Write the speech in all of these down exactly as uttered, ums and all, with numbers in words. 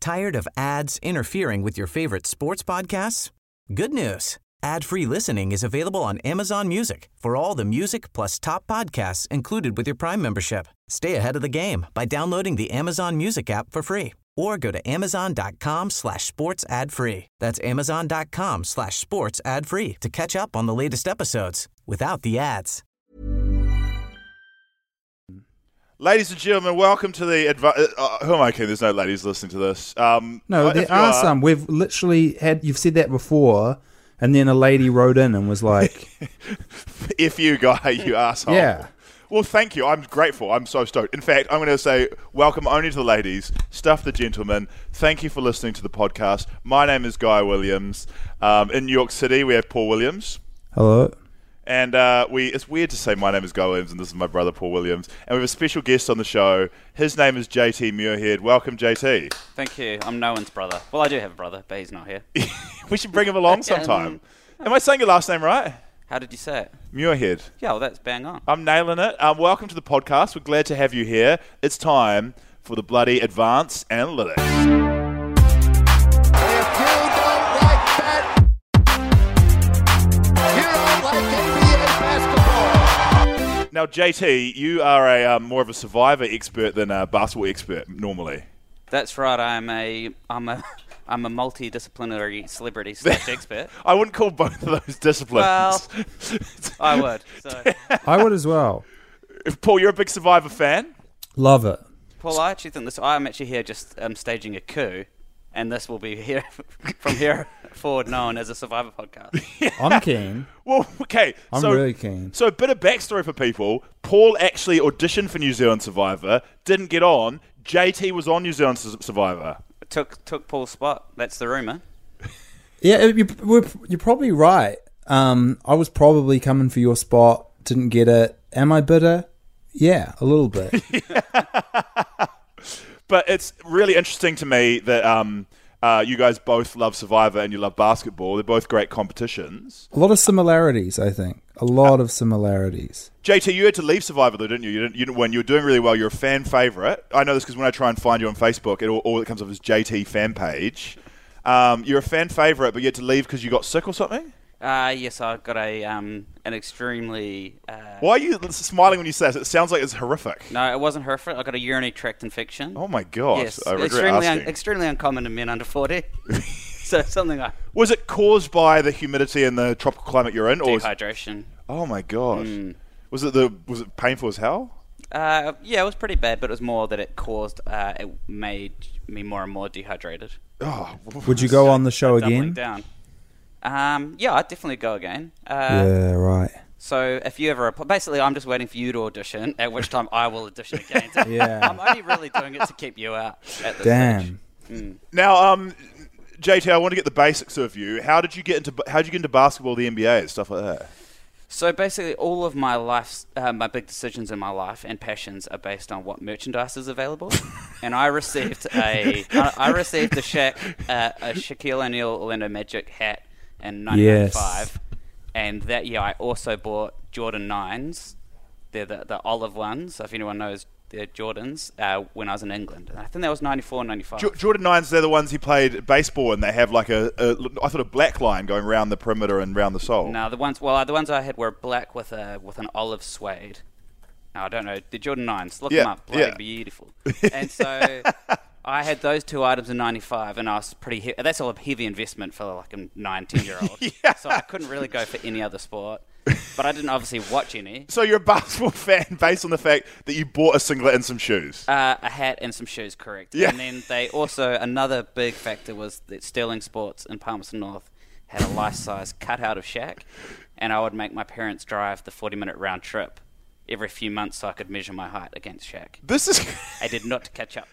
Tired of ads interfering with your favorite sports podcasts? Good news. Ad-free listening is available on Amazon Music for all the music plus top podcasts included with your Prime membership. Stay ahead of the game by downloading the Amazon Music app for free or go to amazon.com slash sports ad free. That's amazon.com slash sports ad free to catch up on the latest episodes without the ads. Ladies and gentlemen, welcome to the... Advi- uh, who am I kidding? There's no ladies listening to this. Um, no, there are, are some. We've literally had... You've said that before, and then a lady wrote in and was like... If you guy, you asshole. Yeah. Well, thank you. I'm grateful. I'm so stoked. In fact, I'm going to say welcome only to the ladies, stuff the gentlemen. Thank you for listening to the podcast. My name is Guy Williams. Um, in New York City, we have Paul Williams. Hello. And uh, we it's weird to say my name is Guy Williams and this is my brother Paul Williams. And we have a special guest on the show. His name is J T Muirhead. Welcome, J T. Thank you. I'm no one's brother. Well, I do have a brother, but he's not here. We should bring him along sometime. Am I saying your last name right? How did you say it? Muirhead. Yeah, well, that's bang on. I'm nailing it. Um, welcome to the podcast. We're glad to have you here. It's time for the bloody Advanced Analytics. If you don't like that, you don't like N B A basketball. Now, J T, you are a um, more of a Survivor expert than a basketball expert normally. That's right. I'm a I'm a I'm a multidisciplinary celebrity slash expert. I wouldn't call both of those disciplines. Well, I would. So. I would as well. Paul, you're a big Survivor fan? Love it. Paul, I actually think this. I'm actually here just um, staging a coup, and this will be here from here forward known as a Survivor podcast. Yeah. I'm keen. Well, okay. I'm so, really keen. So a bit of backstory for people. Paul actually auditioned for New Zealand Survivor, didn't get on. J T was on New Zealand Survivor. Took took Paul's spot. That's the rumour. Yeah, you, you're probably right. Um, I was probably coming for your spot, didn't get it. Am I bitter? Yeah, a little bit. But it's really interesting to me that um, uh, you guys both love Survivor and you love basketball. They're both great competitions. A lot of similarities, I think. A lot of similarities. J T, you had to leave Survivor, though, didn't you? You didn't, you didn't win. You were doing really well. You're a fan favourite. I know this because when I try and find you on Facebook, it all, all that comes up is J T fan page. Um, you're a fan favourite, but you had to leave because you got sick or something? Uh, yes, I got a um an extremely... Uh, Why are you smiling when you say this? It sounds like it's horrific. No, it wasn't horrific. I got a urinary tract infection. Oh, my God. Yes, I regret extremely, asking. un- extremely uncommon in men under forty. So something like... Was it caused by the humidity and the tropical climate you're in? Or Dehydration. Was... Oh, my God. Mm. Was it the was it painful as hell? Uh, yeah, it was pretty bad, but it was more that it caused... Uh, it made me more and more dehydrated. Oh, Would you go on the show Doubling again? down. Um, yeah, I'd definitely go again. Uh, Yeah, right. So if you ever... Basically, I'm just waiting for you to audition, at which time I will audition again. So Yeah. I'm only really doing it to keep you out at this Damn. stage. Mm. Now, um, J T, I want to get the basics of you. How did you get into How did you get into basketball, the N B A, and stuff like that? So basically, all of my life's, uh, my big decisions in my life and passions are based on what merchandise is available. And I received a, I, I received a Shaq, uh, a Shaquille O'Neal Orlando Magic hat in nineteen ninety-five, yes. And that year I also bought Jordan nines. They're the, the olive ones. So if anyone knows, they're Jordans. Uh, when I was in England, and I think that was ninety-four, ninety-five. J- Jordan nines, they're the ones he played baseball, and they have like a, a, I thought a black line going around the perimeter and around the sole. No, the ones, well, the ones I had were black with a with an olive suede. No, I don't know. The Jordan nines, look yeah, them up. Bloody yeah. beautiful. And so I had those two items in ninety-five, and I was pretty. He- that's all a heavy investment for like a nine, ten year old. Yeah. So I couldn't really go for any other sport. But I didn't obviously watch any. So you're a basketball fan based on the fact that you bought a singlet and some shoes. Uh, a hat and some shoes, correct. Yeah. And then they also, another big factor was that Sterling Sports in Palmerston North had a life-size cutout of Shaq, and I would make my parents drive the forty-minute round trip every few months so I could measure my height against Shaq. This is... I did not catch up.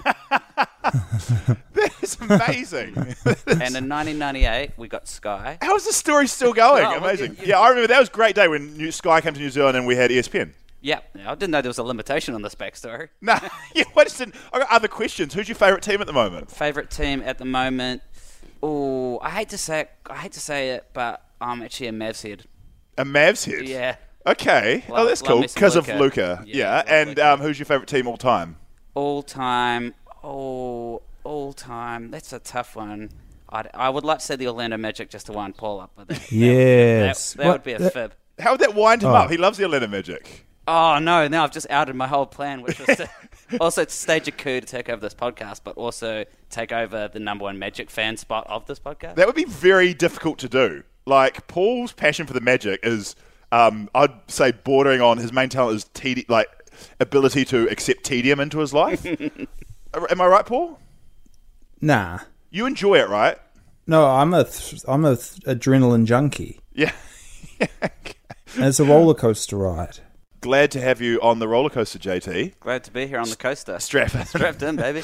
That is amazing. And in nineteen ninety-eight, we got Sky. How is this story still going? Oh, Amazing. well, you- Yeah, I remember that was a great day when New- Sky came to New Zealand and we had E S P N. Yeah, I didn't know there was a limitation on this backstory. No, yeah, I just didn't. I got other questions. Who's your favourite team at the moment? Favorite team at the moment? Oh, I hate to say it. I hate to say it, but I'm actually a Mavs head. A Mavs head? Yeah. Okay. Love- oh, that's love cool. me some Because of Luka. Luca. Yeah, Yeah. love And Luka. um, who's your favourite team all time? All time. Oh, all time. That's a tough one. I'd, I would like to say the Orlando Magic just to wind Paul up with that. Yes. That, that, that would be a What- fib. How would that wind him Oh. up? He loves the Orlando Magic. Oh, no. Now I've just outed my whole plan, which was to also to stage a coup to take over this podcast, but also take over the number one Magic fan spot of this podcast. That would be very difficult to do. Like, Paul's passion for the Magic is, um, I'd say, bordering on his main talent is tedi- like ability to accept tedium into his life. Am I right, Paul? Nah. You enjoy it, right? No, I'm a th- I'm a th- adrenaline junkie. Yeah. And it's a roller coaster ride. Glad to have you on the roller coaster, J T. Glad to be here on the coaster. Strap in. Strapped in, baby.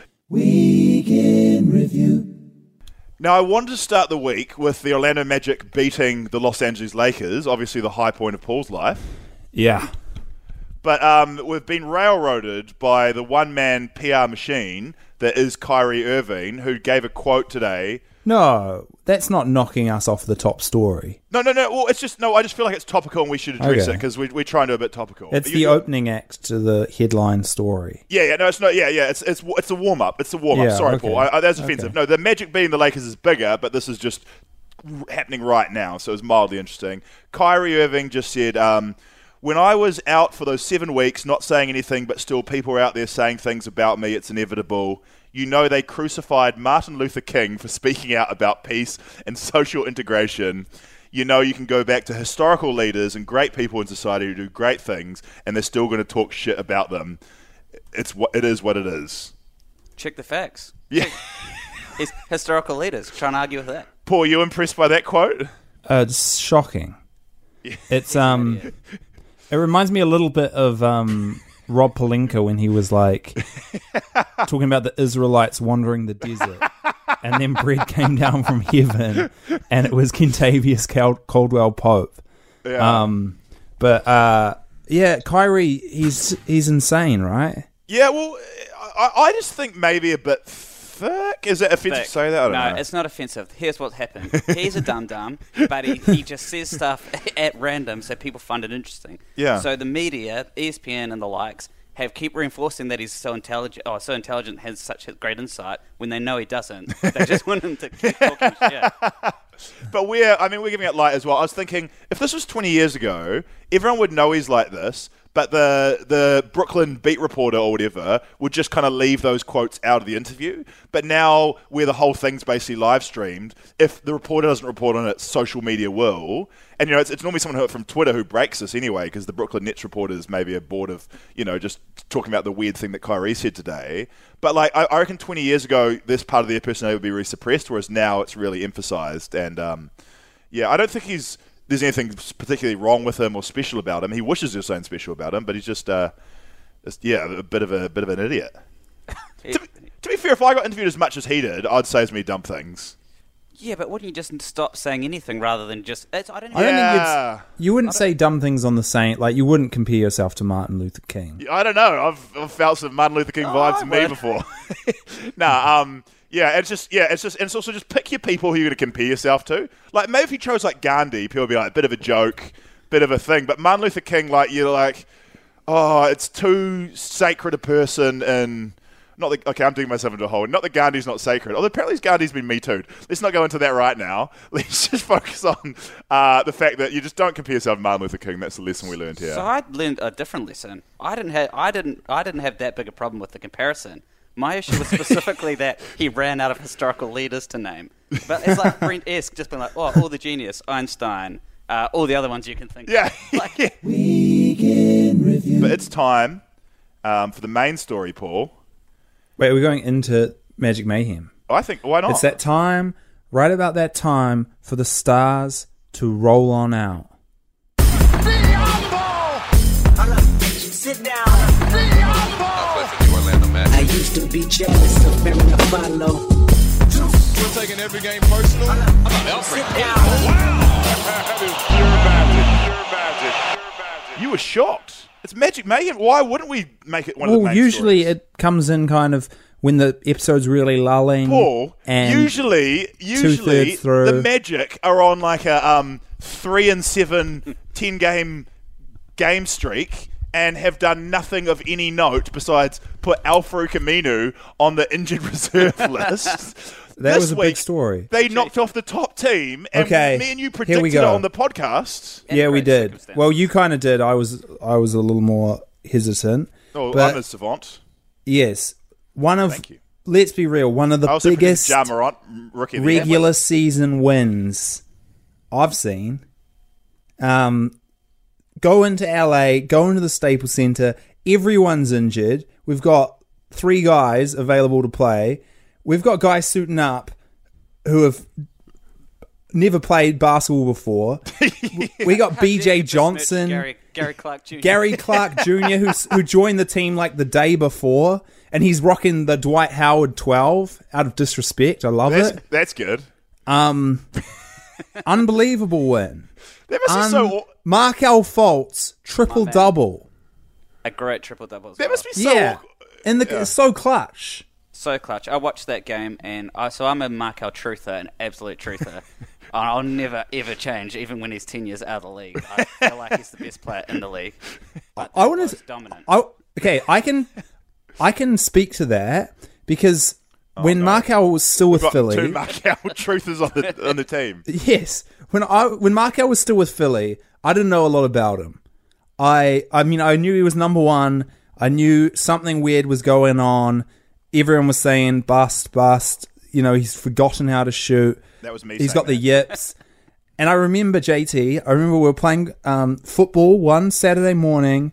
Weekend review. Now, I wanted to start the week with the Orlando Magic beating the Los Angeles Lakers, obviously the high point of Paul's life. Yeah. But um, we've been railroaded by the one-man P R machine that is Kyrie Irving, who gave a quote today. No, that's not knocking us off the top story. No, no, no. Well, it's just no. I just feel like it's topical, and we should address Okay. it because we, we're trying to do a bit topical. It's You- the opening act to the headline story. Yeah, yeah, no, it's not. Yeah, yeah, it's it's it's a warm up. It's a warm up. Yeah, Sorry, okay. Paul. I, I, that's offensive. Okay. No, the Magic beating the Lakers is bigger, but this is just r- happening right now, so it's mildly interesting. Kyrie Irving just said, um, "When I was out for those seven weeks, not saying anything, but still people were out there saying things about me. It's inevitable. You know, they crucified Martin Luther King for speaking out about peace and social integration." You know, you can go back to historical leaders and great people in society who do great things, and they're still going to talk shit about them. It's what it is. What it is. Check the facts. Yeah, His historical leaders. Try and argue with that. Paul, you impressed by that quote? Uh, it's shocking. It's um, it reminds me a little bit of um, Rob Pelinka when he was like talking about the Israelites wandering the desert, and then bread came down from heaven, and it was Kentavious Cal- Caldwell Pope. Yeah. Um, but uh, yeah, Kyrie, he's he's insane, right? Yeah. Well, I, I just think maybe a bit thick. Is it offensive Thick. to say that? I don't no, know. it's not offensive. Here's what's happened. He's a dum-dum, but he, he just says stuff at random so people find it interesting. Yeah. So the media, E S P N and the likes, have keep reinforcing that he's so intelligent, oh, so intelligent, has such great insight, when they know he doesn't. They just want him to keep talking shit. But we're, I mean, we're giving it light as well. I was thinking, if this was twenty years ago, everyone would know he's like this, but the the Brooklyn beat reporter or whatever would just kind of leave those quotes out of the interview. But now, where the whole thing's basically live streamed, if the reporter doesn't report on it, social media will. And, you know, it's, it's normally someone who, from Twitter who breaks this anyway, because the Brooklyn Nets reporters maybe are bored of, you know, just talking about the weird thing that Kyrie said today. But, like, I, I reckon twenty years ago, this part of their personality would be really suppressed, whereas now it's really emphasized. And, um, yeah, I don't think he's there's anything particularly wrong with him or special about him. He wishes there was something special about him, but he's just, uh, just yeah, a bit of a bit of an idiot. to, be, to be fair, if I got interviewed as much as he did, I'd say as many dumb things. Yeah, but wouldn't you just stop saying anything rather than just... It's, I don't I don't Yeah. think you'd, you wouldn't say dumb things on the same, like you wouldn't compare yourself to Martin Luther King. I don't know. I've, I've felt some Martin Luther King Oh, vibes I in me would. before. nah, um, yeah, it's just, yeah, it's just, and it's also just pick your people who you're going to compare yourself to. Like, maybe if you chose, like, Gandhi, people would be like, a bit of a joke, bit of a thing. But Martin Luther King, like, you're like, oh, it's too sacred a person, and not the, okay, I'm doing myself into a hole. Not that Gandhi's not sacred. Although apparently Gandhi's been Me Too'd. Let's not go into that right now. Let's just focus on uh, the fact that you just don't compare yourself to Martin Luther King. That's the lesson we learned here. So I learned a different lesson. I didn't have I didn't I didn't have that big a problem with the comparison. My issue was specifically that he ran out of historical leaders to name. But it's like Brent Esk just been like, oh, all the genius, Einstein, uh, all the other ones you can think Yeah. of. Like, yeah. But it's time um, for the main story, Paul. Wait, we're going into Magic Mayhem. I think, why not? It's that time, right about that time, for the stars to roll on out. Sit down. I used to be jealous of Mary Follow. We're taking every game personal. I'm not Alfred. Sit down. That is pure magic. Pure magic. Pure magic. You were shocked. It's Magic Mayhem. Why wouldn't we make it one of the Well, main usually stories? it comes in kind of when the episode's really lulling. Paul, and usually, usually two-thirds through. the Magic are on like a um, three and seven, ten game game streak, and have done nothing of any note besides put Alfredo Camino on the injured reserve list. That This was a week, big story. They knocked off the top team, and Okay, me and you here we predicted it go. on the podcast. In Yeah, we great did. circumstances. Well, you kind of did. I was I was a little more hesitant. Oh, But- I'm a savant. Yes, one of Thank you. let's be real, one of the I also biggest predicted Ja Morant, rookie of the year. regular season wins I've seen. Um, go into L A, go into the Staples Center. Everyone's injured. We've got three guys available to play. We've got guys suiting up who have never played basketball before. We got B J Johnson, Gary, Gary Clark Junior Gary Clark Junior, who who joined the team like the day before, and he's rocking the Dwight Howard twelve out of disrespect. I love That's, it. that's good. Um, unbelievable win. That must Un- be so. aw- Markel Fultz triple double. A great triple double. as That well. must be so. Yeah, and the it's so clutch. So clutch. I watched that game, and I, so I'm a Markel truther, an absolute truther. I'll never ever change, even when he's ten years out of the league. I feel like he's the best player in the league. But I want most to. dominant. I, okay, I can, I can speak to that because when no. Markel was still with Got Philly, two Markel truthers on the on the team. yes, when I when Markel was still with Philly, I didn't know a lot about him. I I mean, I knew he was number one. I knew something weird was going on. Everyone was saying bust, bust. You know, he's forgotten how to shoot. That was me. He's saying got the that. yips. And I remember, J T, I remember we were playing um, football one Saturday morning.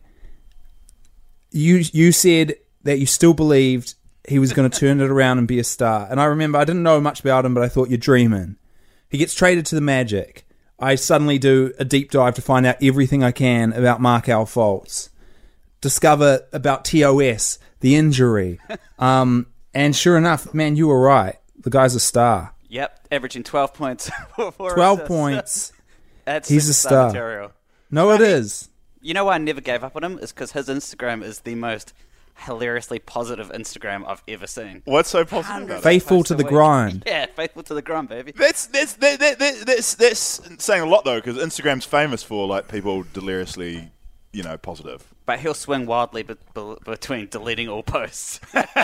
You you said that you still believed he was going to turn it around and be a star. And I remember, I didn't know much about him, but I thought, you're dreaming. He gets traded to the Magic. I suddenly do a deep dive to find out everything I can about Markel Fultz. Discover about T O S, the injury. Um, and sure enough, man, you were right. The guy's a star. Yep, averaging twelve points. for twelve assists. points. That's He's a superstar star. material. No, it is. You know why I never gave up on him? Is because his Instagram is the most hilariously positive Instagram I've ever seen. What's so positive about Hundreds it? of Faithful posts to a the week. grind. Yeah, faithful to the grind, baby. That's that's that, that, that, that's that's saying a lot though, because Instagram's famous for like people deliriously, you know, positive. But he'll swing wildly be- be- between deleting all posts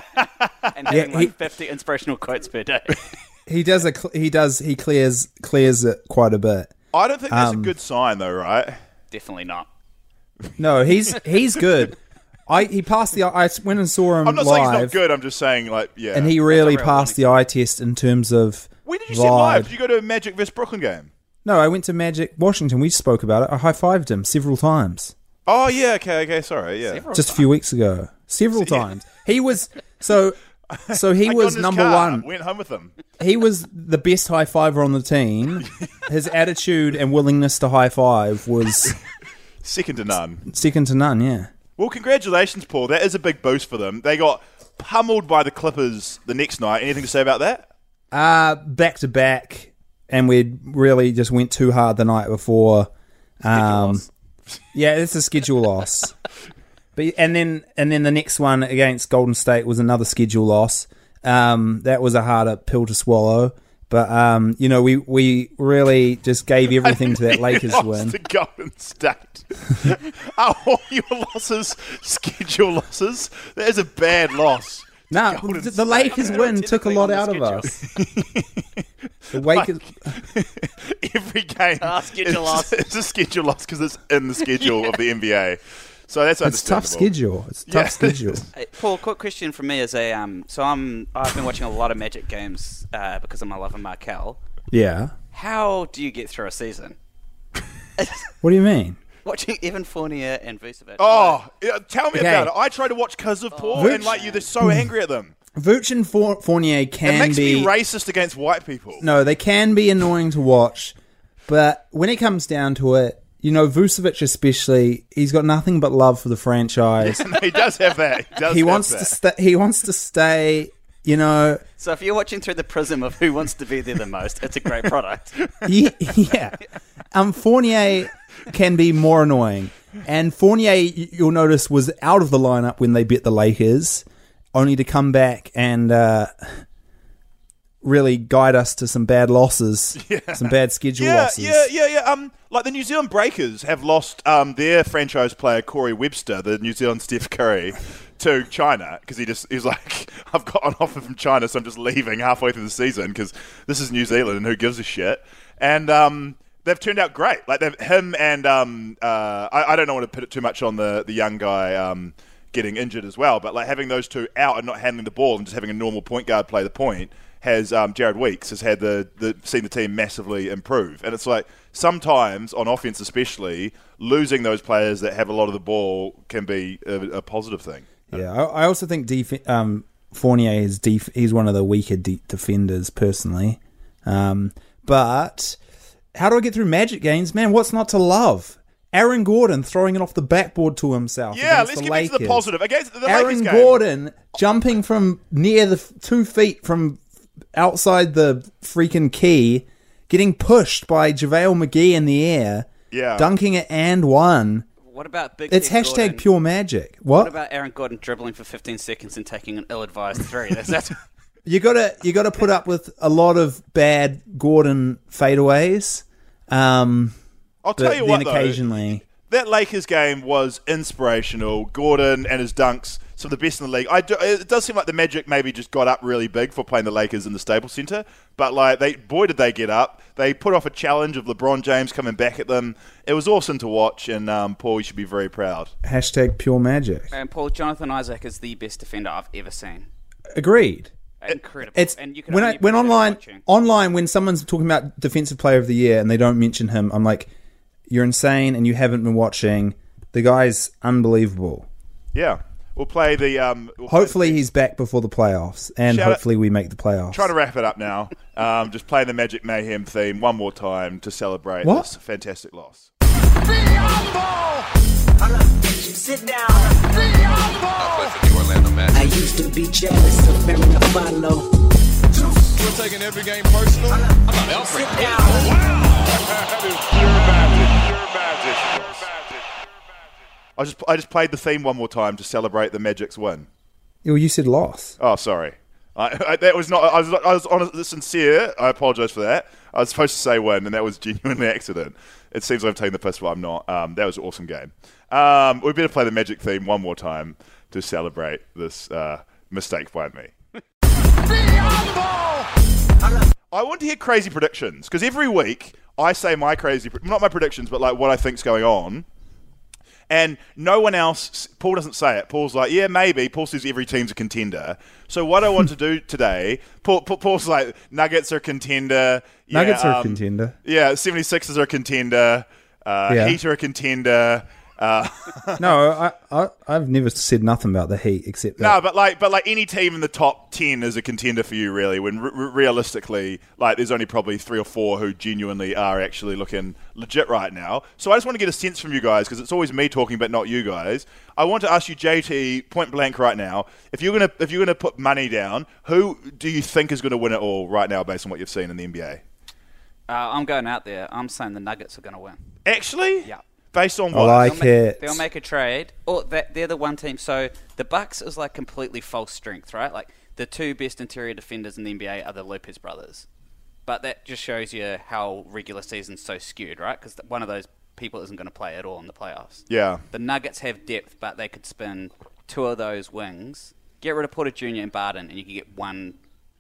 and having he- like fifty inspirational quotes per day. He does a cl- he does he clears clears it quite a bit. I don't think that's Um, a good sign though, right? Definitely not. No, he's he's good. I he passed the I went and saw him I'm not saying he's not live, good. I'm just saying like yeah. and he really real passed the eye test in terms of when did you see him vibe. live? Did you go to a Magic versus Brooklyn game? No, I went to Magic Washington. We spoke about it. I high fived him several times Oh yeah, okay, okay, sorry, yeah. just a few weeks ago. Several times. He was so so he I got was in his number car, one. Went home with him. He was the best high fiver on the team. His attitude and willingness to high five was Second to none. second to none. Yeah. Well, congratulations, Paul. That is a big boost for them. They got pummeled by the Clippers the next night. Anything to say about that? Uh, back to back, and we really just went too hard the night before. Um, yeah, it's a schedule loss. But and then and then the next one against Golden State was another schedule loss. Um, that was a harder pill to swallow. But um, you know, we, we really just gave everything to that Lakers lost win. to Golden State. Are all your losses schedule losses? That is a bad loss. No, Golden the, the State. Lakers win took a Technically lot on out the of us. The Lakers. Every game Ah, schedule is, loss. it's a schedule loss because it's in the schedule of the N B A. So that's It's tough understandable. schedule. It's a tough Yeah. schedule. Hey, Paul, quick question from me as a um. So I'm I've been watching a lot of Magic games uh, because of my love of Markel. Yeah. How do you get through a season? What do you mean? Watching Evan Fournier and Vucevic. Oh, yeah, tell me Okay. about it. I try to watch because of Paul, Vooch- and like you, they're so angry at them. Vooch and Four- Fournier It can makes be me racist against white people. no, they can be annoying to watch, but when it comes down to it, you know, Vucevic especially, he's got nothing but love for the franchise. he does have that. He, does he have wants that. to stay. He wants to stay. You know, So if you're watching through the prism of who wants to be there the most, it's a great product. Ye- yeah. Um, Fournier can be more annoying, and Fournier, y- you'll notice, was out of the lineup when they beat the Lakers, only to come back and uh, really guide us to some bad losses, Yeah. some bad schedule Yeah, losses. yeah, yeah, yeah. Um, like the New Zealand Breakers have lost um, their franchise player Corey Webster, the New Zealand Steph Curry, to China because he just he's like, I've got an offer from China, so I'm just leaving halfway through the season because this is New Zealand and who gives a shit. And um, they've turned out great. Like they've, him and um, uh, I, I don't want to put it too much on the the young guy. Um, getting injured as well, but like having those two out and not handling the ball and just having a normal point guard play the point has um, Jared Weeks has had the, the seen the team massively improve. And it's like sometimes on offense especially, losing those players that have a lot of the ball can be a, a positive thing. Yeah, I, I also think def- um, Fournier is def- he's one of the weaker de- defenders personally. Um, but how do I get through Magic games? Man, what's not to love? Aaron Gordon throwing it off the backboard to himself. Yeah, against let's the get Lakers. into the positive. Against the Aaron Lakers game. Gordon jumping from near the f- two feet from outside the freaking key, getting pushed by JaVale McGee in the air, Yeah. dunking it and one. What about Big It's Ted hashtag Gordon? pure magic. What? What about Aaron Gordon dribbling for fifteen seconds and taking an ill-advised three? That's, that's You gotta you gotta put up with a lot of bad Gordon fadeaways. Um, I'll tell but you then what, though, occasionally. that Lakers game was inspirational. Gordon and his dunks, some of the best in the league. I do, it does seem like the Magic maybe just got up really big for playing the Lakers in the Staples Center, but like they, boy, did they get up. They put off a challenge of LeBron James coming back at them. It was awesome to watch, and um, Paul, you should be very proud. Hashtag pure magic. and Paul, Jonathan Isaac is the best defender I've ever seen. Agreed. Incredible. It's and you can when I only when appreciate online watching. online when someone's talking about defensive player of the year and they don't mention him, I'm like, you're insane and you haven't been watching. The guy's unbelievable. Yeah, we'll play the. Um, we'll play Hopefully he's back before the playoffs, and Shout out- hopefully we make the playoffs. Trying to wrap it up now. Um, just play the Magic Mayhem theme one more time to celebrate What? this fantastic loss. Sit down. I used to be jealous of Mary Follow. We're taking every game personal. I'm not Alfred. Sit down. That is pure magic. Pure magic. I just I just played the theme one more time to celebrate the Magic's win. Well, you said loss. Oh, sorry. I, I, that was not. I was. I was honest, sincere. I apologise for that. I was supposed to say win, and that was genuinely accident. It seems I'm taking the piss, but I'm not. Um, that was an awesome game. Um, we better play the Magic theme one more time to celebrate this uh, mistake by me. I want to hear crazy predictions because every week I say my crazy, not my predictions, but like what I think's going on. And no one else, Paul doesn't say it. Paul's like, yeah, maybe. Paul says every team's a contender. So what I want to do today, Paul, Paul, Paul's like, Nuggets are a contender. Yeah, Nuggets are a um, contender. Yeah, seventy-sixers are a contender. Uh, Yeah. Heat are a contender. Uh, No, I, I I've never said nothing about the Heat except that. no, but like, but like any team in the top ten is a contender for you, really. When re- re- realistically, like, there's only probably three or four who genuinely are actually looking legit right now. So I just want to get a sense from you guys because it's always me talking, but not you guys. I want to ask you, J T, point blank right now, if you're gonna if you're gonna put money down, who do you think is going to win it all right now, based on what you've seen in the N B A? Uh, I'm going out there. I'm saying the Nuggets are going to win. Actually, Yeah. Based on I what? like They'll make, it. they'll make a trade. Or that they're the one team. So the Bucks is like completely false strength, right? Like the two best interior defenders in the N B A are the Lopez brothers. But that just shows you how regular season's so skewed, right? Because one of those people isn't going to play at all in the playoffs. Yeah. The Nuggets have depth, but they could spin two of those wings, get rid of Porter Junior and Barton, and you can get one.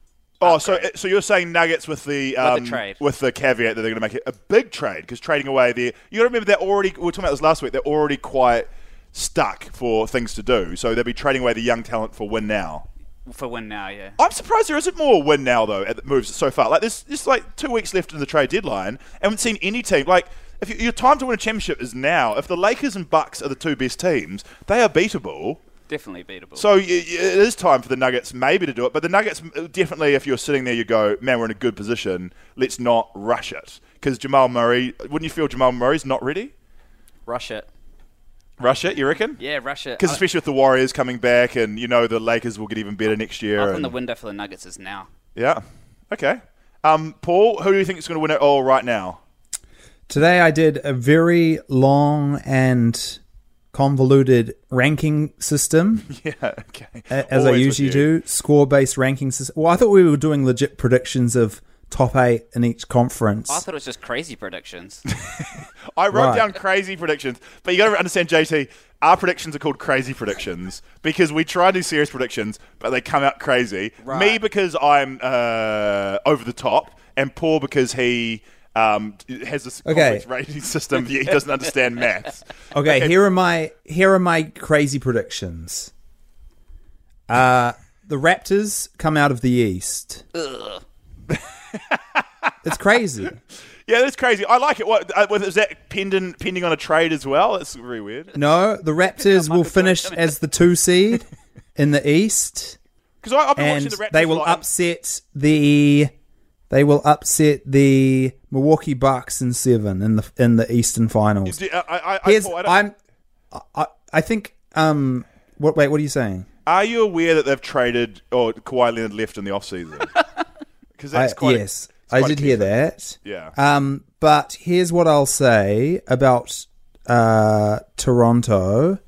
Oh, so upgrade. so you're saying Nuggets with the um, With the trade. with the caveat that they're going to make it a big trade because trading away their you got to remember they're already we were talking about this last week they're already quite stuck for things to do so they'll be trading away the young talent for win now. For win now, yeah. I'm surprised there isn't more win now though at the moves so far. Like there's just like two weeks left in the trade deadline. I haven't seen any team like if you, your time to win a championship is now. If the Lakers and Bucks are the two best teams, they are beatable. Definitely beatable. So y- y- it is time for the Nuggets maybe to do it, but the Nuggets definitely, if you're sitting there, you go, man, we're in a good position. Let's not rush it because Jamal Murray. Wouldn't you feel Jamal Murray's not ready? rush it. Rush it, you reckon? Yeah, rush it. Because I- especially with the Warriors coming back, and you know the Lakers will get even better next year. I and- think the window for the Nuggets is now. yeah. Okay. Um, Paul, who do you think is going to win it all right now? Today I did a very long and convoluted ranking system, Yeah, okay. a- as I Always with usually you. do, score-based ranking system. Well, I thought we were doing legit predictions of top eight in each conference. I thought it was just crazy predictions. I wrote Right. down crazy predictions, but you got to understand, J T, our predictions are called crazy predictions because we try to do serious predictions, but they come out crazy. Right. Me because I'm uh, over the top, and Paul because he um, has this Okay. complex rating system. He doesn't understand maths. Okay, Okay. here are my here are my crazy predictions. Uh, the Raptors come out of the East. Ugh. It's crazy. Yeah, that's crazy. I like it. What uh, is that pending pending on a trade as well? That's very weird. No, the Raptors will finish as the two seed in the East, Because I've been and watching the Raptors. they a will lot. upset the they will upset the Milwaukee Bucks in seven in the in the Eastern Finals. Do- I, I, I, Here's, Paul, I don't- I'm I, I think um what wait what are you saying? Are you aware that they've traded or Kawhi Leonard left in the offseason? Because I, that's quite a- yes, it's I quite a did key hear thing. that. Yeah. Um, but here's what I'll say about uh, Toronto.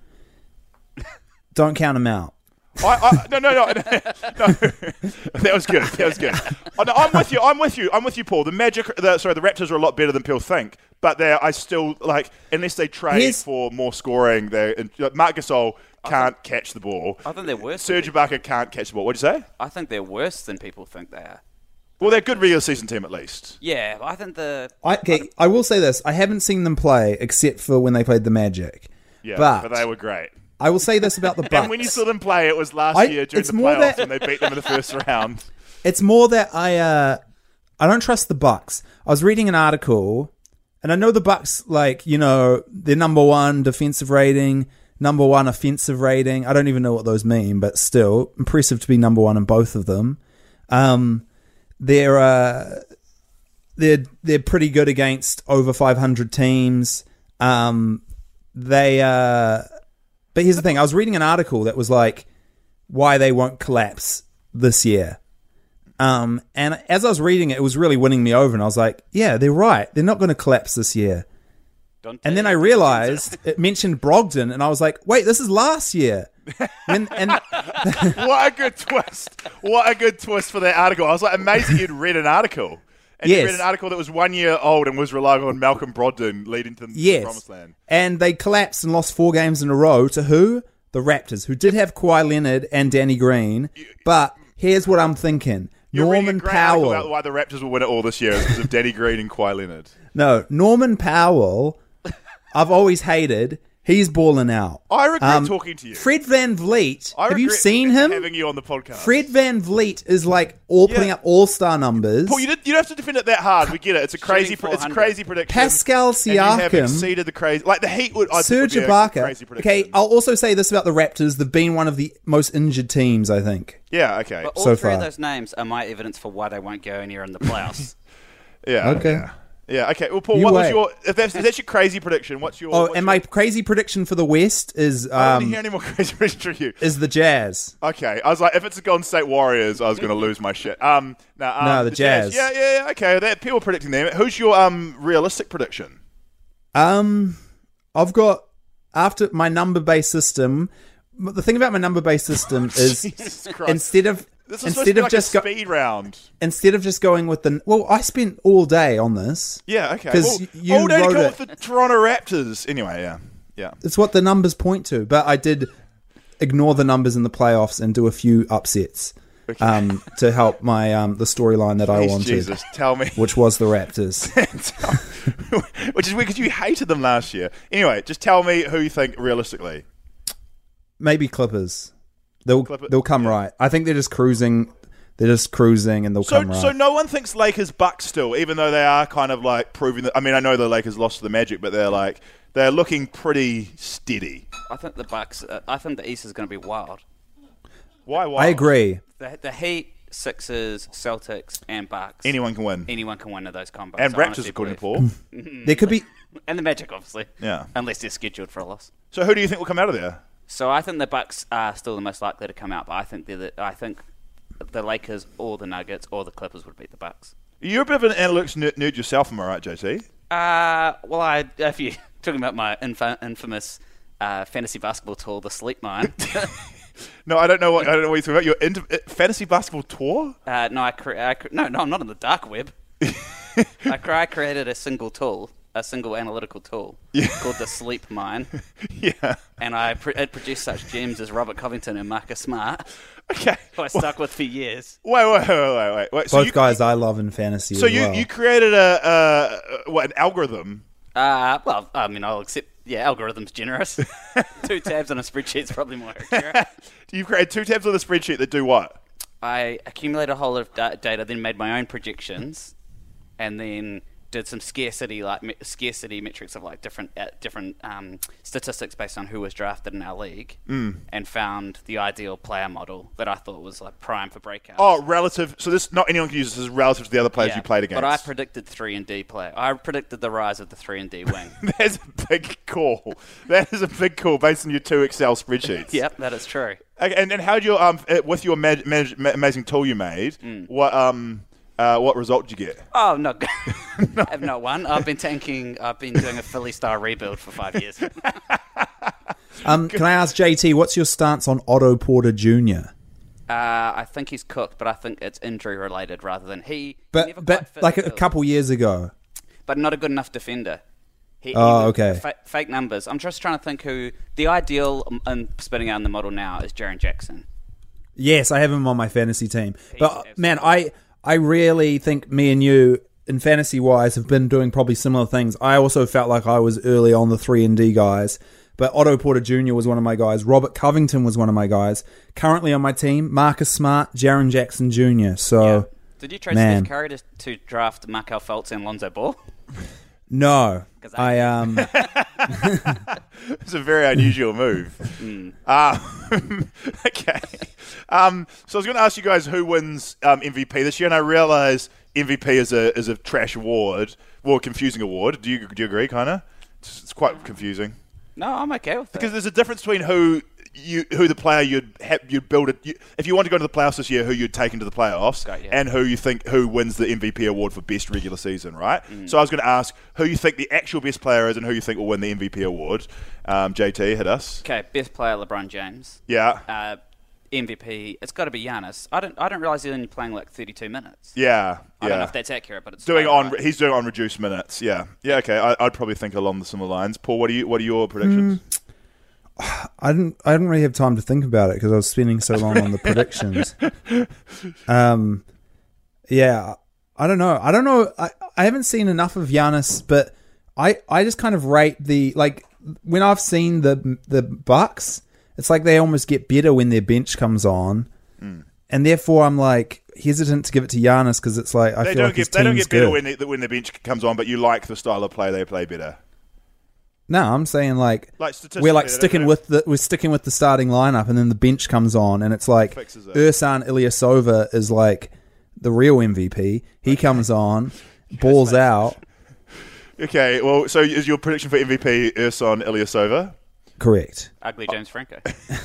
Don't count them out. I, I, no, no, no, no, no. That was good. That was good. Oh, no, I'm with you. I'm with you. I'm with you, Paul. The Magic, the, sorry, the Raptors are a lot better than people think. But they're, I still like, unless they trade Here's- for more scoring. They, Marc Gasol can't catch the ball. I think they're worse. Serge than Ibaka can't catch the ball. What'd you say? I think they're worse than people think they are. Well, they're a good regular season team at least. Yeah, I think the I, okay, I will say this: I haven't seen them play except for when they played the Magic. Yeah, but, but, they were great. I will say this about the Bucks: And when you saw them play, it was last I- year during it's the more playoffs that- when they beat them in the first round. it's more that I uh, I don't trust the Bucks. I was reading an article, and I know the Bucks, like you know, their number one defensive rating, number one offensive rating. I don't even know what those mean, but still impressive to be number one in both of them. Um, they're uh, they're they're pretty good against over five hundred teams. Um, they uh, but here's the thing: I was reading an article that was like why they won't collapse this year. Um, and as I was reading it, it was really winning me over, and I was like, "Yeah, they're right. They're not going to collapse this year." Dante And then I realized it mentioned Brogdon, and I was like, "Wait, this is last year." When, and What a good twist. What a good twist for that article. I was like amazed that you'd read an article. And Yes. you read an article that was one year old and was relying on Malcolm Brogdon leading to the yes, promised land. and they collapsed and lost four games in a row to who? The Raptors, who did have Kawhi Leonard and Danny Green. But here's what I'm thinking: You're reading Norman a great article Powell. about why the Raptors will win it all this year is because of Danny Green and Kawhi Leonard. No, Norman Powell. I've always hated. He's balling out. I regret Um, talking to you. Fred Van Vliet. I Have you regret seen him? having you on the podcast. Fred Van Vliet is like all Yeah. putting up all star numbers. Paul, you, did, you don't have to defend it that hard. We get it. It's a crazy, Shooting pre- it's a four hundred. crazy prediction. Pascal And you have Siakam. exceeded the crazy. Like the Heat would. I think Serge would be a Ibaka. crazy prediction. Okay, I'll also say this about the Raptors: they've been one of the most injured teams, I think. yeah. Okay. But all so three far. of those names are my evidence for why they won't go anywhere in the playoffs. Yeah. Okay. Yeah. Yeah, okay. Well, Paul, You what was wait. your? If that's, if that's your crazy prediction, what's your? Oh, what's and your, my crazy prediction for the West is I don't want to um, hear any more crazy prediction from you. is the Jazz. Okay, I was like, if it's the Golden State Warriors, I was going to lose my shit. Um, no, um, No, the Jazz. Yeah, yeah, yeah. Okay, that people are predicting them. Who's your um realistic prediction? Um, I've got after my number based system. The thing about my number based system is Jesus Christ. instead of This is supposed to instead be of like just a go, speed round. instead of just going with the well, I spent all day on this. Yeah, okay. 'Cause Well, you all day to wrote go it. with the Toronto Raptors. Anyway, yeah, yeah. It's what the numbers point to. But I did ignore the numbers in the playoffs and do a few upsets um, to help my um, the storyline that I Please, wanted, Jesus, tell me. which was the Raptors. Which is weird because you hated them last year. Anyway, just tell me who you think realistically. Maybe Clippers. They'll Clipper- they'll come yeah. right. I think they're just cruising. They're just cruising and they'll So, come right. so no one thinks Lakers Bucks still, even though they are kind of like proving that. I mean, I know the Lakers lost to the Magic, but they're like they're looking pretty steady. I think the Bucks. Uh, I think the East is going to be wild. Why? Why? I agree. The, the Heat, Sixers, Celtics, and Bucks. Anyone can win. Anyone can win of those combos. And I Raptors, honestly according to believe. Paul. There could be. And the Magic, obviously. Yeah. Unless they're scheduled for a loss. So who do you think will come out of there? So I think the Bucks are still the most likely to come out, but I think they're the, I think the Lakers or the Nuggets or the Clippers would beat the Bucks. You're a bit of an analytics nerd, nerd yourself, am I right, J T? Uh, well, I if you're talking about my info, infamous uh, fantasy basketball tool, the Sleep Mine. No, I don't know what I don't know what you're talking about. Your inter- fantasy basketball tour? uh, no, I, cre- I cre- no, no, I'm not on the dark web. I, cre- I created a single tool, a single analytical tool Yeah. called the Sleep Mine, Yeah. and I pr- it produced such gems as Robert Covington and Marcus Smart, Okay. who I stuck with for years. Wait, wait, wait, wait, wait. wait. So Both you, guys I love in fantasy So as you, well. you created a uh, what an algorithm? Uh, well, I mean, I'll accept. Yeah, algorithm's generous. Two tabs on a spreadsheet's probably more accurate. You've created two tabs on the spreadsheet that do what? I accumulated a whole lot of da- data, then made my own projections, and then did some scarcity like me- scarcity metrics of like different uh, different um, statistics based on who was drafted in our league, mm. and found the ideal player model that I thought was like prime for breakouts. Oh, relative. So this not anyone can use this. This is relative to the other players Yeah, you played against. But I predicted three and D play. I predicted the rise of the three and D wing. That's a big call. That is a big call based on your two Excel spreadsheets. Yep, that is true. Okay, and and how did your um uh, with your mag- mag- ma- amazing tool you made? Mm. What um uh what result did you get? Oh no, I have not won. I've been tanking. I've been doing a Philly star rebuild for five years. um, can I ask J T, what's your stance on Otto Porter Junior? Uh, I think he's cooked, but I think it's injury related rather than he. he never But quite but fit like the a, a bill. couple years ago. But not a good enough defender. He, Oh, he was- okay. Fa- fake numbers. I'm just trying to think who the ideal um, and spinning out in the model now is Jaren Jackson. Yes, I have him on my fantasy team. He's But absolutely- man, I I really think me and you, in fantasy wise, have been doing probably similar things. I also felt like I was early on the three and D guys, but Otto Porter Junior was one of my guys. Robert Covington was one of my guys. Currently on my team, Marcus Smart, Jaren Jackson Junior So Did you trade man. Steph Curry to, to draft Markel Fultz and Lonzo Ball? no, 'Cause I- I um. It's a very unusual move. Mm. Um, okay. Um, so I was going to ask you guys who wins um, M V P this year, and I realise M V P is a is a trash award, well, a confusing award. Do you do you agree, kind of? It's, it's quite confusing No, I'm okay with because it. there's a difference between who you who the player you'd ha- you'd build it. You, if you want to go to the playoffs this year, who you'd take into the playoffs, Got you. and who you think who wins the M V P award for best regular season, right? Mm. So I was going to ask who you think the actual best player is, and who you think will win the M V P award. Um, J T, hit us. Okay, best player LeBron James. Yeah. Uh, M V P. It's got to be Giannis. I don't. I don't realize he's only playing like thirty-two minutes. Yeah, I yeah. don't know if that's accurate, but it's doing about on. right. He's doing on reduced minutes. Yeah, yeah. Okay, I, I'd probably think along the similar lines. Paul, what do you? What are your predictions? I didn't. I didn't really have time to think about it because I was spending so long on the predictions. Um, yeah, I don't know. I don't know. I, I haven't seen enough of Giannis, but I, I just kind of rate the like when I've seen the the Bucks, it's like they almost get better when their bench comes on, Mm. and therefore I'm like hesitant to give it to Giannis because it's like I They feel don't like his get. They don't team's get better good. when the, when the bench comes on, but you like the style of play they play better. No, I'm saying like, Like statistically, we're like they don't- sticking they- with the we're sticking with the starting lineup, and then the bench comes on, and it's like Fixes it. Ersan Ilyasova is like the real M V P. He comes on, balls out. Okay, well, so is your prediction for M V P Ersan Ilyasova? Correct. Ugly James Franco.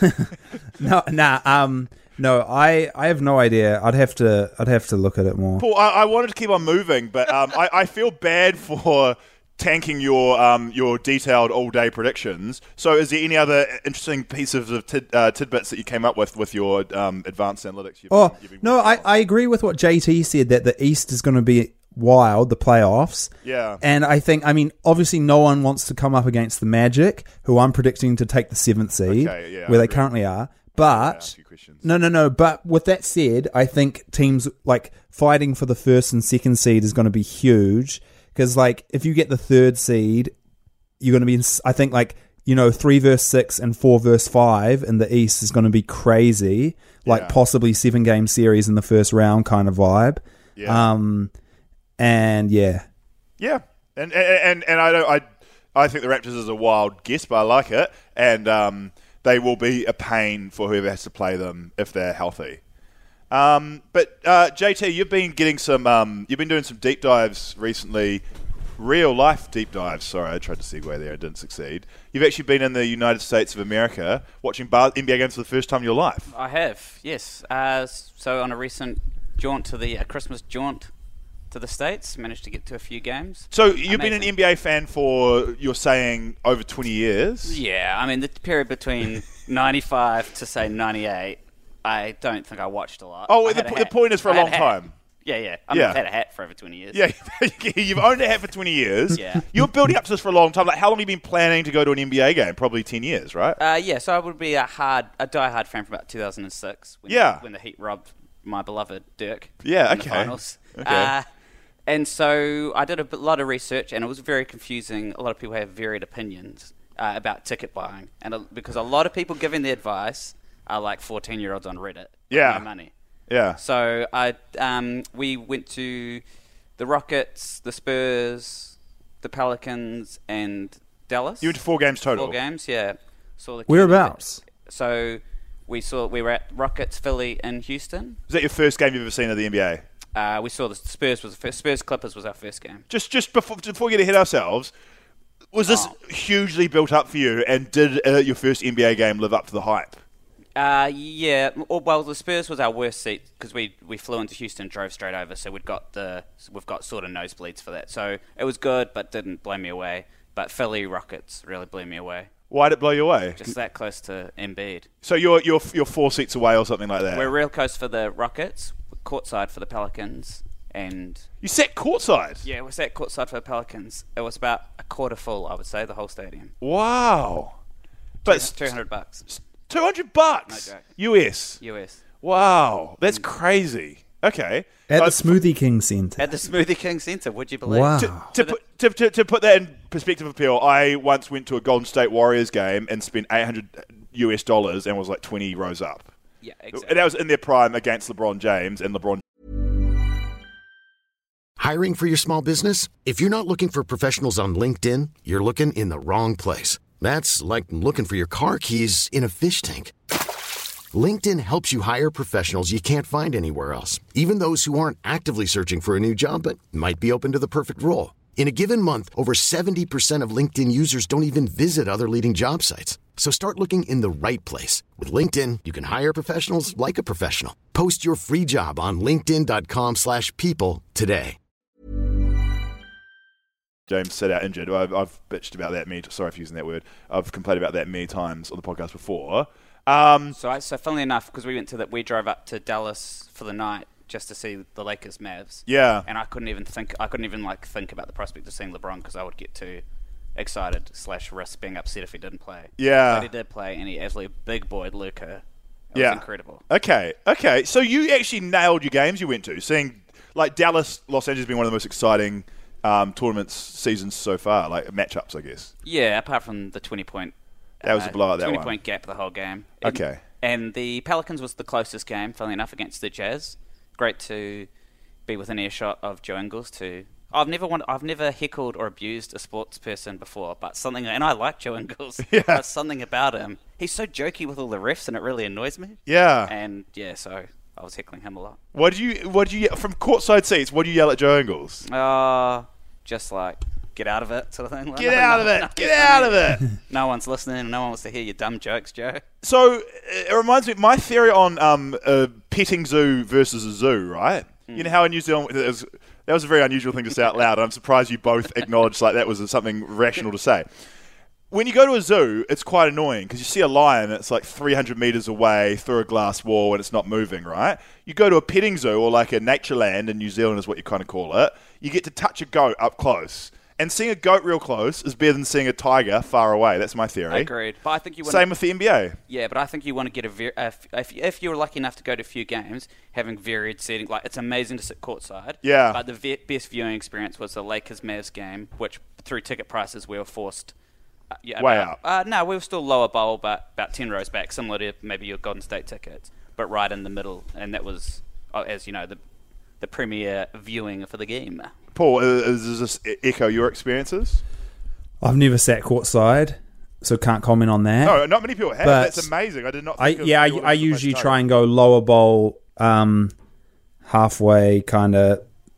No, nah. Um, no, I, I have no idea. I'd have to I'd have to look at it more. Paul, I, I wanted to keep on moving, but um, I, I feel bad for tanking your um, your detailed all day predictions. So, is there any other interesting pieces of tid, uh, tidbits that you came up with with your um, advanced analytics? You've Oh been, you've been no, working I, on? I agree with what J T said that the East is going to be wild, the playoffs. Yeah. And I think, I mean, obviously no one wants to come up against the Magic, who I'm predicting to take the seventh seed, Okay, yeah, where I they agree. currently are. Yeah, But ask you questions. no, no, no. But with that said, I think teams like fighting for the first and second seed is going to be huge because, like, if you get the third seed, you're going to be. In, I think like you know three verse six and four verse five in the East is going to be crazy. Like Yeah. possibly seven game series in the first round kind of vibe. Yeah. Um, and yeah, Yeah, and and and, and I don't I I think the Raptors is a wild guess, but I like it, and um, they will be a pain for whoever has to play them if they're healthy. Um, but uh, J T, you've been getting some um, you've been doing some deep dives recently, real life deep dives. Sorry, I tried to segue there, I didn't succeed. You've actually been in the United States of America watching bar- N B A games for the first time in your life. I have, yes. Uh, so on a recent jaunt to the a Christmas jaunt to the States. Managed to get to a few games. So you've been an Amazing. N B A fan for, you're saying, over twenty years? Yeah, I mean, the period between ninety-five to, say, ninety-eight, I don't think I watched a lot. Oh, I the, had a the hat. point is for a I had long hat. time. Yeah, yeah. I mean, Yeah. I've had a hat for over twenty years. Yeah, you've owned a hat for twenty years. Yeah. You're building up to this for a long time. Like, how long have you been planning to go to an N B A game? Probably ten years, right? Uh, yeah, so I would be a hard, a die-hard fan from about two thousand six. When, Yeah. When the Heat robbed my beloved Dirk. Yeah, in okay. The finals. Okay. Uh, and so I did a bit- lot of research, and it was very confusing. A lot of people have varied opinions uh, about ticket buying, and uh, because a lot of people giving the advice are like fourteen-year-olds on Reddit. with Yeah. No money. yeah. So I, um, we went to the Rockets, the Spurs, the Pelicans, and Dallas. You went to four games total. Four games, yeah. Saw the Whereabouts? So we saw we were at Rockets, Philly, and Houston. Is that your first game you've ever seen of the N B A? Uh, we saw the Spurs was the first, Spurs Clippers was our first game. Just just before, before we get ahead of ourselves, was this Oh. hugely built up for you? And did uh, your first N B A game live up to the hype? Uh, yeah. Or, well, the Spurs was our worst seat because we we flew into Houston, drove straight over, so we'd got the we've got sort of nosebleeds for that. So it was good, but didn't blow me away. But Philly Rockets really blew me away. Why did it blow you away? Just that close to Embiid. So you're you're you're four seats away or something like that. We're real close for the Rockets, courtside for the Pelicans, and You sat courtside. yeah, we sat courtside for the Pelicans. It was about a quarter full, I would say, the whole stadium. Wow. But Two hundred bucks, two hundred bucks No joke. U S. U S. Wow, that's crazy. Okay. At Uh, the Smoothie King Centre. At the Smoothie King Centre, would you believe? Wow. to, to, put, to, to, to put that in perspective, Appeal, I once went to a Golden State Warriors game and spent eight hundred U S dollars and was like twenty rows up. Yeah, And exactly. that was in their prime against LeBron James, and LeBron. Hiring for your small business? If you're not looking for professionals on LinkedIn, you're looking in the wrong place. That's like looking for your car keys in a fish tank. LinkedIn helps you hire professionals you can't find anywhere else, even those who aren't actively searching for a new job but might be open to the perfect role. In a given month, over seventy percent of LinkedIn users don't even visit other leading job sites. So start looking in the right place. With LinkedIn, you can hire professionals like a professional. Post your free job on linkedin.com slash people today. James set out injured. I've, I've bitched about that many. Sorry for using that word. I've complained about that many times on the podcast before. Um, So, I, so funnily enough, because we went to that, we drove up to Dallas for the night just to see the Lakers Mavs. Yeah. And I couldn't even think. I couldn't even like think about the prospect of seeing LeBron because I would get too excited slash risk being upset if he didn't play. Yeah. But he did play, and he absolutely big boyed Luka. It yeah. was incredible. Okay. Okay. So you actually nailed your games you went to. Seeing like Dallas, Los Angeles being one of the most exciting um, tournaments seasons so far, like matchups, I guess. Yeah, apart from the twenty point. That was a blowout, that twenty one. point gap the whole game. Okay. And the Pelicans was the closest game, funnily enough, against the Jazz. Great to be within earshot of Joe Ingles. To I've never want, I've never heckled or abused a sports person before, but something, and I like Joe Ingles. Yeah. But something about him, he's so jokey with all the refs, and it really annoys me. Yeah. And yeah, so I was heckling him a lot. What do you? What do you? From courtside seats, what do you yell at Joe Ingles? Uh, just like get out of it, sort of thing. Like, Get no- out no- of it! no- Get out of it! No one's listening. No one wants to hear your dumb jokes, Joe. So it reminds me, my theory on um, a petting zoo versus a zoo, right? Mm. You know how in New Zealand, it was, that was a very unusual thing to say out loud, and I'm surprised you both acknowledged like that was something rational to say. When you go to a zoo, it's quite annoying because you see a lion that's like three hundred metres away through a glass wall and it's not moving, right? You go to a petting zoo or like a nature land in New Zealand is what you kind of call it, you get to touch a goat up close. And seeing a goat real close is better than seeing a tiger far away. That's my theory. Agreed. But I think you want Same with the N B A. Yeah, but I think you want to get a ver- uh, if if you're lucky enough to go to a few games, having varied seating, like it's amazing to sit courtside. Yeah. But the ve- best viewing experience was the Lakers Mavs game, which through ticket prices we were forced. Uh, yeah, Way about- Uh, no, we were still lower bowl, but about ten rows back, similar to maybe your Golden State tickets, but right in the middle, and that was, uh, as you know, the the premier viewing for the game. Paul, is, is this e- echo your experiences? I've never sat courtside, so can't comment on that. No, not many people have. But That's amazing. I did not I think of yeah, I, anyone I as the usually most try and go lower bowl, um, halfway, kind of.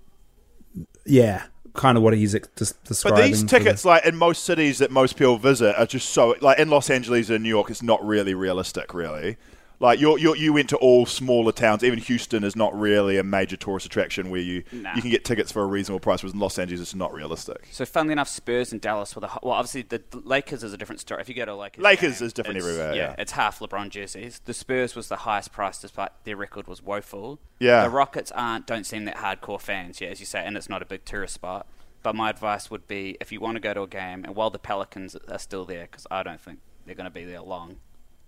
Yeah, kind of what he's ex- des- describing. But these for tickets, the- like in most cities that most people visit, are just so like in Los Angeles and New York, it's not really realistic. Really, Like you you you went to all smaller towns. Even Houston is not really a major tourist attraction where you Nah. you can get tickets for a reasonable price. Whereas in Los Angeles, it's not realistic. So funnily enough, Spurs and Dallas were the well. Obviously, the the Lakers is a different story. If you go to a Lakers, Lakers game, is different it's- everywhere, yeah. it's half LeBron jerseys. The Spurs was the highest price, despite their record was woeful. Yeah. The Rockets aren't don't seem that hardcore fans, yeah, as you say, and it's not a big tourist spot. But my advice would be, if you want to go to a game, and while the Pelicans are still there, because I don't think they're going to be there long.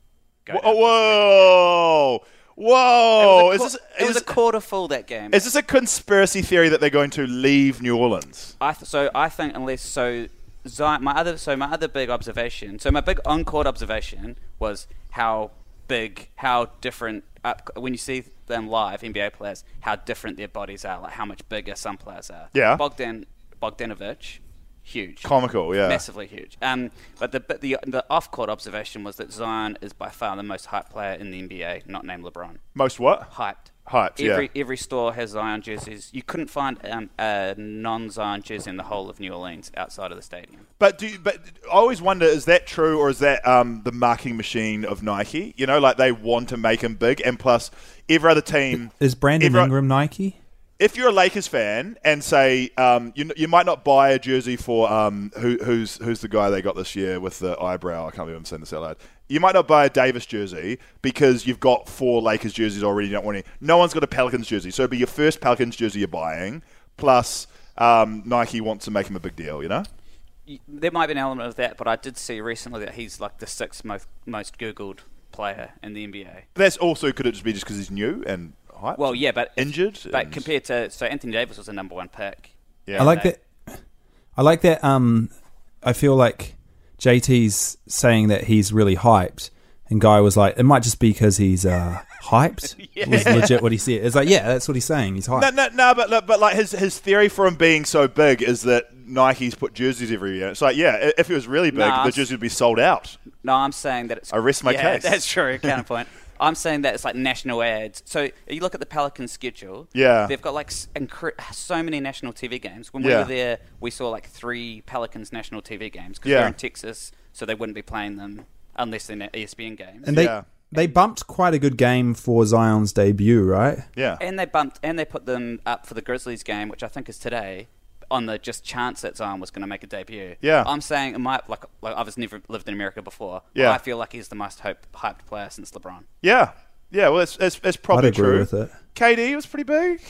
Go Whoa, down to whoa, whoa! It Is was, this a, qu- it was is, a quarter full that game. is this a conspiracy theory that they're going to leave New Orleans? I th- so I think unless so Zion, my other so my other big observation. So my big on-court observation was how big, how different up, when you see them live, N B A players, how different their bodies are, like how much bigger some players are. Yeah. Bogdan Bogdanovic, huge. Comical, yeah. Massively huge. Um, but the but the the off-court observation was that Zion is by far the most hyped player in the N B A, not named LeBron. Most what? Hyped. Hyped, yeah. Every every store has Zion jerseys. You couldn't find um, a non-Zion jersey in the whole of New Orleans outside of the stadium. But do you, but I always wonder, is that true or is that um, the marketing machine of Nike? You know, like they want to make him big, and plus every other team. Is Brandon every- Ingram Nike? If you're a Lakers fan and say um, you you might not buy a jersey for um, who, who's who's the guy they got this year with the eyebrow? I can't believe I'm saying this out loud. You might not buy a Davis jersey because you've got four Lakers jerseys already. You don't want any. No one's got a Pelicans jersey, so it'd be your first Pelicans jersey you're buying. Plus, um, Nike wants to make him a big deal. You know. Y- There might be an element of that, but I did see recently that he's like the sixth most most Googled player in the N B A. But that's also could it just be just because he's new and hyped? Well, yeah, but injured. But and- compared to so Anthony Davis was the number one pick. yeah. I like that. I like that. Um, I feel like J T's saying that he's really hyped, and Guy was like, "It might just be because he's uh, hyped." Was legit what he said. It's like, yeah, that's what he's saying. He's hyped. No, no, no, but look, but like his his theory for him being so big is that Nike's put jerseys every year. It's like, yeah, i- if it was really big, No, the I'm jersey would be sold out. No, I'm saying that it's. I rest my yeah, case. That's true. Counterpoint. I'm saying that it's like national ads. So you look at the Pelicans schedule. Yeah. They've got like s- incre- so many national T V games. When we Yeah. were there, we saw like three Pelicans national T V games because Yeah. they're in Texas, so they wouldn't be playing them unless they're E S P N games. And they Yeah. they bumped quite a good game for Zion's debut, right? Yeah. And they bumped and they put them up for the Grizzlies game, which I think is today, on the just chance that Zion was going to make a debut. Yeah. I'm saying it might like like I've never lived in America before. but Yeah. I feel like he's the most hope, hyped player since LeBron. Yeah. Yeah, well, it's, it's, it's probably I'd agree true. with it. K D was pretty big.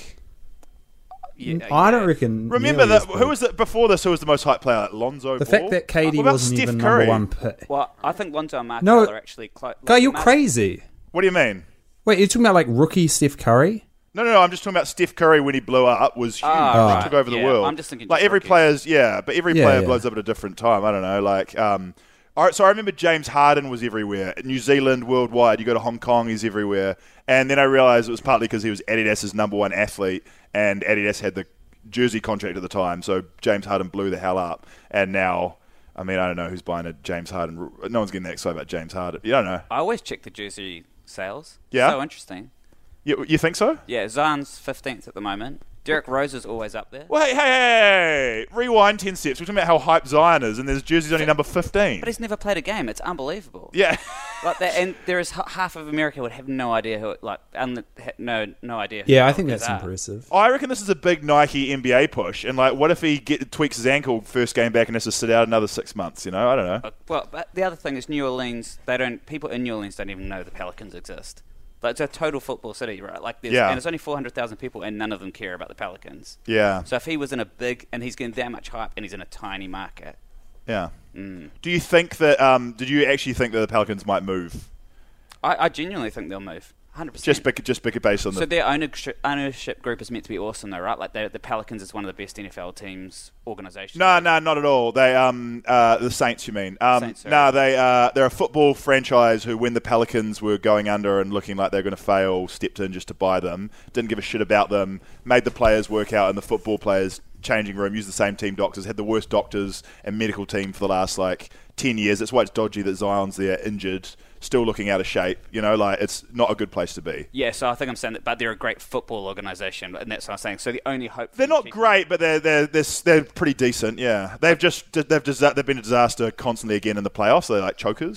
Yeah, I don't yeah. reckon. Remember nearly as that? big. Who was it before this? Who was the most hyped player? Like Lonzo the Ball? fact that K D What about wasn't Steph even Curry? number one pick? Well, I think Lonzo and Markel No. are actually close. Guy, you're crazy. What do you mean? Wait, you're talking about like rookie Steph Curry? No, no, no. I'm just talking about Steph Curry when he blew up was huge. Ah, He right. took over the Yeah, world. I'm just thinking like just every rookies. player's yeah, but every Yeah, player yeah. blows up at a different time. I don't know. Like, um, all right, so I remember James Harden was everywhere. New Zealand, worldwide. You go to Hong Kong, he's everywhere. And then I realized it was partly because he was Adidas's number one athlete, and Adidas had the jersey contract at the time. So James Harden blew the hell up, and now. I mean, I don't know who's buying a James Harden. No one's getting that excited about James Harden. You don't know. I always check the jersey sales. Yeah? So interesting. You, you think so? Yeah, Zion's fifteenth at the moment. Derek Rose is always up there. Well, hey, hey, hey, rewind ten steps. We're talking about how hyped Zion is, and there's jersey's only number fifteen. But he's never played a game. It's unbelievable. Yeah. Like that, and there is h- half of America would have no idea who, it, like, un- ha- no, no idea. Who Yeah, I the think Pelicans that's are. impressive. I reckon this is a big Nike N B A push, and like, what if he get, tweaks his ankle first game back and has to sit out another six months? You know, I don't know. Uh, Well, but the other thing is New Orleans. They don't. People in New Orleans don't even know the Pelicans exist. Like, it's a total football city, right? Like, there's, Yeah. and it's only four hundred thousand people, and none of them care about the Pelicans. Yeah, So if he was in a big, and he's getting that much hype, and he's in a tiny market, yeah. mm. Do you think that? Um, did you actually think that the Pelicans might move I, I genuinely think they'll move. one hundred percent. just bec- just because based on So the? their ownership, ownership group is meant to be awesome, though, right? Like, they're- the Pelicans is one of the best N F L teams, organisation. No, no, not at all. They um uh the Saints, you mean? Um, Saints, sorry. no, they uh they're a football franchise who, when the Pelicans were going under and looking like they're going to fail, stepped in just to buy them. Didn't give a shit about them. Made the players work out in the football players' changing room. Used the same team doctors. Had the worst doctors and medical team for the last like ten years. That's why it's dodgy that Zion's there injured, still looking out of shape. You know, like it's not a good place to be. Yeah, so I think I'm saying that, but they're a great football organisation, and that's what I'm saying. So the only hope... They're for not keeping- great, but they're they're they're, they're pretty decent. Yeah, they've just they've disa- they've been a disaster constantly again in the playoffs. They're like chokers.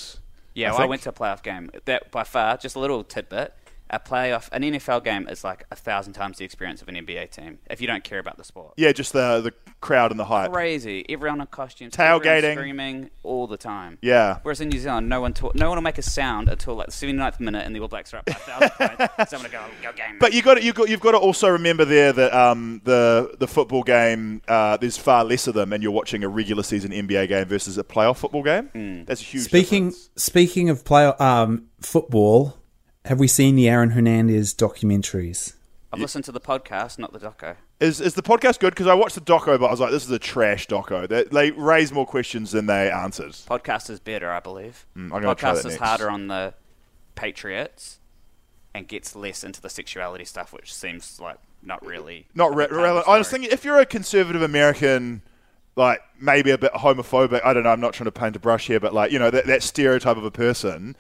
Yeah, I well, I think. went to a playoff game. That by far, just a little tidbit. A playoff, an N F L game is like a thousand times the experience of an N B A team if you don't care about the sport. Yeah, just the the crowd and the hype. Crazy. Everyone in costumes, Tailgating. everyone screaming all the time. Yeah. Whereas in New Zealand, no one talk, no one will make a sound until like the seventy-ninth minute, and the All Blacks are up by a thousand points. Someone will go, go game. But you got to, you got you've got to also remember there that um, the the football game uh, there's far less of them, and you're watching a regular season N B A game versus a playoff football game. Mm. That's a huge Speaking difference. speaking of play um, football, have we seen the Aaron Hernandez documentaries? I've listened to the podcast, not the doco. Is is the podcast good? Because I watched the doco, but I was like, this is a trash doco. They, they raise more questions than they answered. Podcast is better, I believe. Mm, I'm gonna try that Podcast is next. harder on the Patriots and gets less into the sexuality stuff, which seems like not really Not a re- big part of the relevant. I was story. thinking, if you're a conservative American, like maybe a bit homophobic, I don't know, I'm not trying to paint a brush here, but like, you know, that, that stereotype of a person,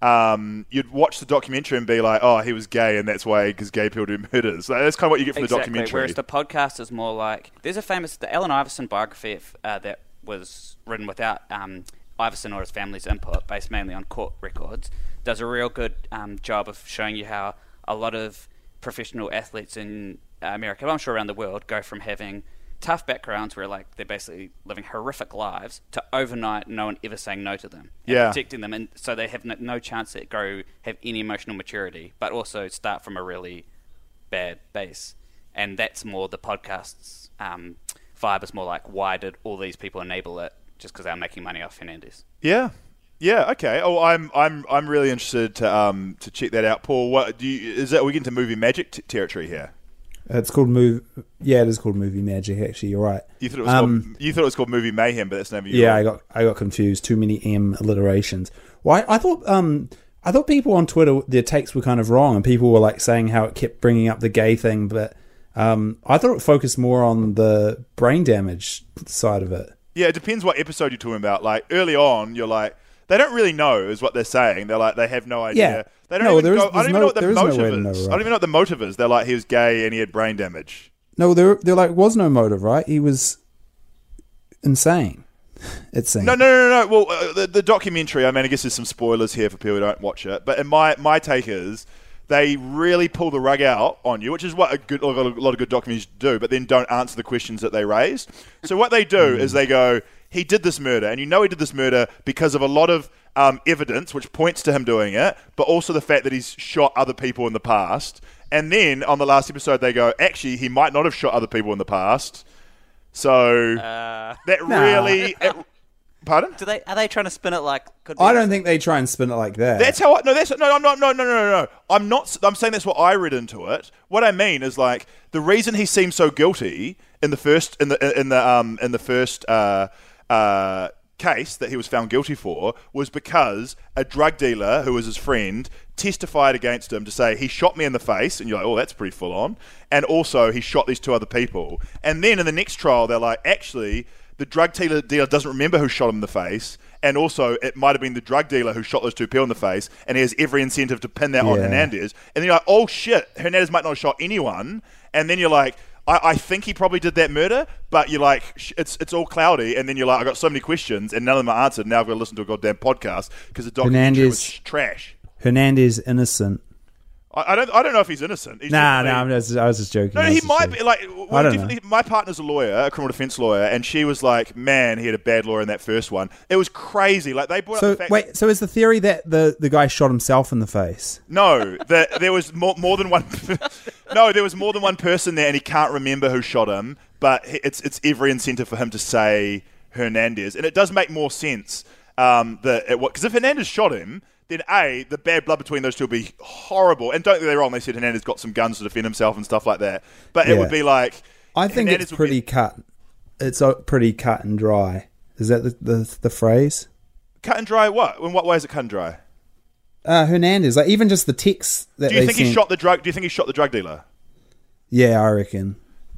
um, you'd watch the documentary and be like, oh, he was gay and that's why, because gay people do murders. Like, that's kind of what you get from exactly. the documentary. Whereas the podcast is more like, there's a famous, the Allen Iverson biography uh, that was written without um, Iverson or his family's input, based mainly on court records, does a real good um, job of showing you how a lot of professional athletes in America, but I'm sure around the world, go from having tough backgrounds where like they're basically living horrific lives to overnight no one ever saying no to them and Yeah. protecting them, and so they have no, no chance to grow, have any emotional maturity, but also start from a really bad base. And that's more the podcast's um, vibe is more like, why did all these people enable it just because they were making money off Hernandez? Yeah. Yeah, okay. Oh, I'm I'm I'm really interested to um to check that out. Paul, what do you is that are we getting to movie magic t- territory here? It's called movie. Yeah, it is called Movie Magic. Actually, you're right. You thought it was Um, called you thought it was called Movie Mayhem, but that's never you. Yeah, I got I got confused. Too many M alliterations. Why? I thought um I thought people on Twitter, their takes were kind of wrong, and people were like saying how it kept bringing up the gay thing, but um I thought it focused more on the brain damage side of it. Yeah, it depends what episode you're talking about. Like early on, you're like they don't really know is what they're saying. They're like they have no idea. Yeah. They don't No, even there is- go, I don't there's even no- know what the there is no way motive to know, is. right? I don't even know what the motive is. They're like he was gay and he had brain damage. No, there there like was no motive, right? He was insane. It seemed. No, no, no, no. no. Well, uh, the, the documentary. I mean, I guess there's some spoilers here for people who don't watch it. But in my my take is they really pull the rug out on you, which is what a good a lot of good documentaries do. But then don't answer the questions that they raised. So what they do is they go, he did this murder, and you know he did this murder because of a lot of um, evidence which points to him doing it, but also the fact that he's shot other people in the past. And then on the last episode, they go, actually, he might not have shot other people in the past. So Uh, that Nah. really. It, pardon? do they are they trying to spin it like? Could be I don't think they try and spin it like that. That's how I no. That's no. I'm not. No. No. No. No. No. I'm not. I'm saying that's what I read into it. What I mean is like the reason he seemed so guilty in the first in the in the um in the first uh uh case that he was found guilty for was because a drug dealer who was his friend testified against him to say he shot me in the face, and you're like, oh, that's pretty full on. And also he shot these two other people. And then in the next trial, they're like, actually, the drug dealer, dealer doesn't remember who shot him in the face, and also it might have been the drug dealer who shot those two people in the face, and he has every incentive to pin that on Yeah. Hernandez. And then you're like, oh shit, Hernandez might not have shot anyone. And then you're like, I, I think he probably did that murder, but you're like, sh- it's it's all cloudy. And then you're like, I got so many questions, and none of them are answered. Now I've got to listen to a goddamn podcast because the documentary was Hernandez- sh- trash. Hernandez innocent. I, I don't I don't know if he's innocent. He's Nah, definitely- nah, I'm just, I was just joking. No, I was he just might joking. be like. I Well, don't definitely, my partner's a lawyer, a criminal defense lawyer, and she was like, "Man, he had a bad lawyer in that first one. It was crazy. Like they brought up So the fact. wait, so is the theory that the, the guy shot himself in the face? No, that there was more, more than one. no, there was more than one person there, and he can't remember who shot him. But he- it's it's every incentive for him to say Hernandez, and it does make more sense um, that it because if Hernandez shot him. Then A, the bad blood between those two would be horrible. And don't get me wrong, they said Hernandez got some guns to defend himself and stuff like that. But it Yeah. would be like... I think Hernandez it's would pretty be- cut. It's uh, pretty cut and dry. Is that the the, the phrase? Cut and dry what? In what way is it cut and dry? Uh, Hernandez, like even just the texts that Do you they think sent. he shot the drug? Do you think he shot the drug dealer? Yeah, I reckon.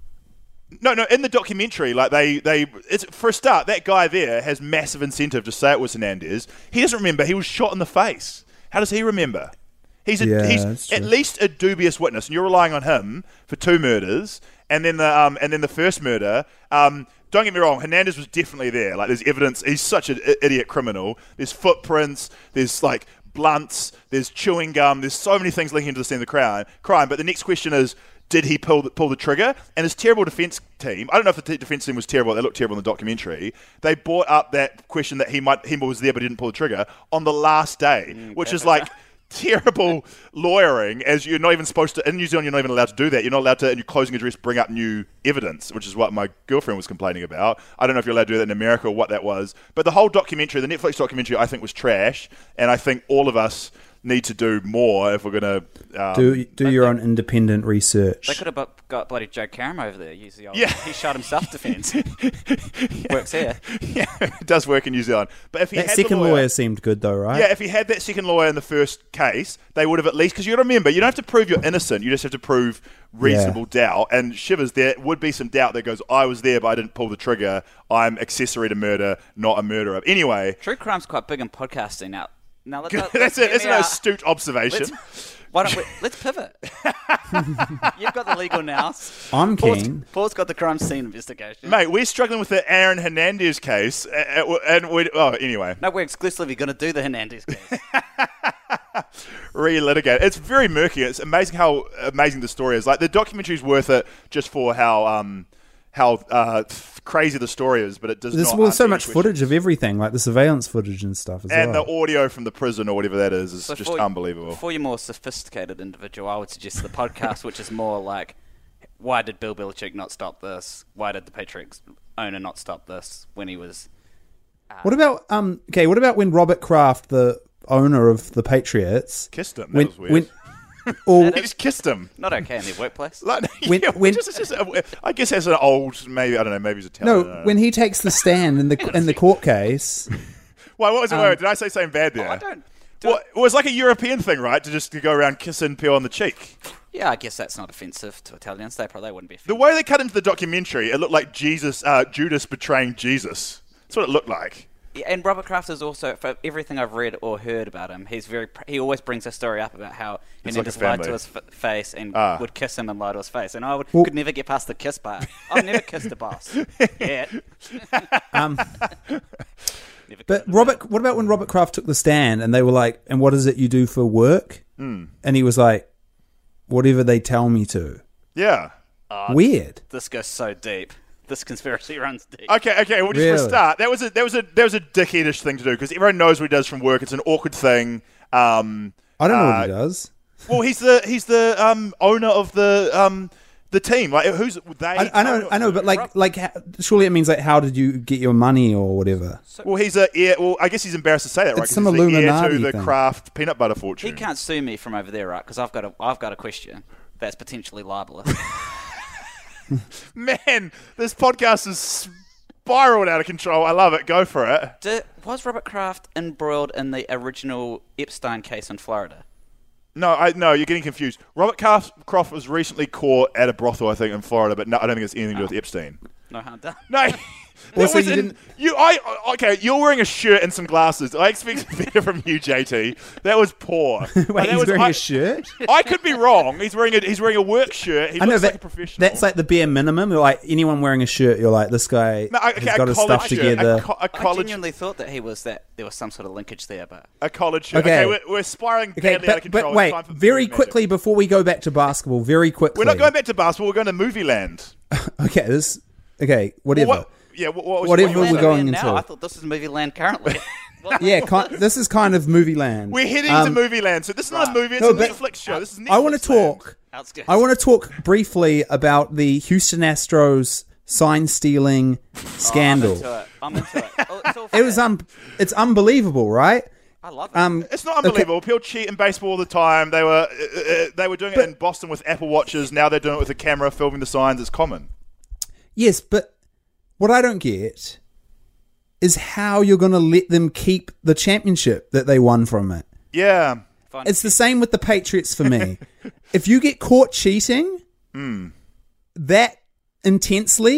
No, no. In the documentary, like they, they, it's for a start, that guy there has massive incentive to say it was Hernandez. He doesn't remember. He was shot in the face. How does he remember? He's a, Yeah, he's that's at true. least a dubious witness, and you're relying on him for two murders, and then the um, and then the first murder. Um, don't get me wrong, Hernandez was definitely there. Like, there's evidence. He's such an i- idiot criminal. There's footprints. There's like blunts. There's chewing gum. There's so many things linking to the scene of the crime. Crime. But the next question is, did he pull the, pull the trigger? And his terrible defense team, I don't know if the t- defense team was terrible, they looked terrible in the documentary, they brought up that question that he might he was there but he didn't pull the trigger on the last day, Mm, which is like terrible lawyering, as you're not even supposed to, in New Zealand you're not even allowed to do that. You're not allowed to, in your closing address, bring up new evidence, which is what my girlfriend was complaining about. I don't know if you're allowed to do that in America or what that was. But the whole documentary, the Netflix documentary, I think was trash, and I think all of us need to do more if we're going to... Um, Do do your own independent research. They could have bu- got bloody Joe Karam over there. Use the old, Yeah. he shot himself defence. Works here. Yeah, it does work in New Zealand. But if he That had second the lawyer, lawyer, seemed good though, right? yeah, if he had that second lawyer in the first case, they would have at least, because you got to remember, you don't have to prove you're innocent. You just have to prove reasonable doubt. And Shivers, there would be some doubt that goes, I was there, but I didn't pull the trigger. I'm accessory to murder, not a murderer. Anyway, True crime's quite big in podcasting now. Now let's, let's that's it. hear That's me an out. astute observation. Let's, why don't we, let's pivot. You've got the legal nous. I'm Paul's, keen. Paul's got the crime scene investigation. Mate, we're struggling with the Aaron Hernandez case, uh, uh, and we oh, anyway, No, we're exclusively going to do the Hernandez case. relitigate. It's very murky. It's amazing how amazing the story is. Like, the documentary's worth it just for how um how uh, crazy the story is, but it does There's not. well, answer so any much questions. footage of everything, like the surveillance footage and stuff as And well. the audio from the prison or whatever that is is So just for- unbelievable. For your more sophisticated individual, I would suggest the podcast, which is more like, why did Bill Belichick not stop this? Why did the Patriots owner not stop this when he was... What about um? Okay, what about when Robert Kraft, the owner of the Patriots, Kissed him. That when was weird. when or He just kissed him. Not okay in their workplace. Like, When- yeah, when- just, just, uh, I guess as an old, maybe I don't know, maybe he's Italian. I don't no, know. when he takes the stand in the in the court case. Why? What was the um, word? Did I say something bad there? Oh, I don't... do Well, it- it was like a European thing, right? To just to go around kissing people on the cheek. Yeah, I guess that's not offensive to Italians. They probably wouldn't be The offended. way they cut into the documentary, it looked like Jesus, uh, Judas betraying Jesus. That's what it looked like. Yeah, and Robert Kraft is also, for everything I've read or heard about him, he's very. pr- He always brings a story up about how It's Hernandez like a lied to family. his f- face and Ah. would kiss him and lie to his face. And I would, Well- could never get past the kiss part. I've never kissed a boss. Yeah. Um, Never but kissed a Robert, what about when Robert Kraft took the stand and they were like, "And what is it you do for work?" Hmm. And he was like, "Whatever they tell me to." Yeah. Weird. This goes so deep. This conspiracy runs deep. Okay, okay. We'll just Really? restart. That was a that was a that was a dickheadish thing to do because everyone knows what he does from work. It's an awkward thing. Um, I don't know uh, what he does. Well, he's the he's the um, owner of the um, the team. Like, who's they? I, I know, I know, but like, like, ha- surely it means like, how did you get your money or whatever? Well, he's a heir. Well, I guess he's embarrassed to say that, right? It's 'Cause some he's the heir Illuminati to the thing. Kraft peanut butter fortune. He can't sue me from over there, right? Because I've got a, I've got a question that's potentially libelous. Man, this podcast is spiraled out of control. I love it. Go for it. Did, was Robert Kraft embroiled in the original Epstein case in Florida? No, I no, you're getting confused. Robert Kraft, Croft was recently caught at a brothel, I think, in Florida, but no, I don't think it's anything to do with Epstein. No harm done. No. Well, That so was you in- didn't- You, I okay. You're wearing a shirt and some glasses. I expect better from you, J T. That was poor. Like, Wait, that he's was, wearing I, a shirt. I could be wrong. He's wearing a he's wearing a work shirt. He I know looks that, like a professional. that's like the bare minimum. Like anyone wearing a shirt, you're like, this guy No, okay, has a got his college stuff shirt, together. A, co- a I college, genuinely thought that he was that there was some sort of linkage there, but a college shirt. Okay. Okay, we're, we're spiraling Okay, badly out of but, control. but It's wait, time for very movie quickly magic. before we go back to basketball, very quickly. We're not going back to basketball. We're going to movie land. Okay, this. Okay, whatever. Well, what, yeah, what, what was Whatever what was we're that? going now, into. I thought this is movie land currently. What- Yeah, ki- this is kind of movie land. We're heading Um, to movie land. So this is not a movie. It's No, a but- Netflix show. This is Netflix I want to land. talk. Outskirts. I want to talk briefly about the Houston Astros sign stealing scandal. I'm into it. I'm into it. Oh, it's all It was fair. um, it's unbelievable, right? I love it. Um, It's not unbelievable. People cheat in baseball all the time. They were uh, uh, they were doing it But- in Boston with Apple Watches. Now they're doing it with a camera, filming the signs. It's common. yes, but what I don't get is how you're going to let them keep the championship that they won from it. Yeah. Fine. It's the same with the Patriots for me. If you get caught cheating Hmm. that intensely,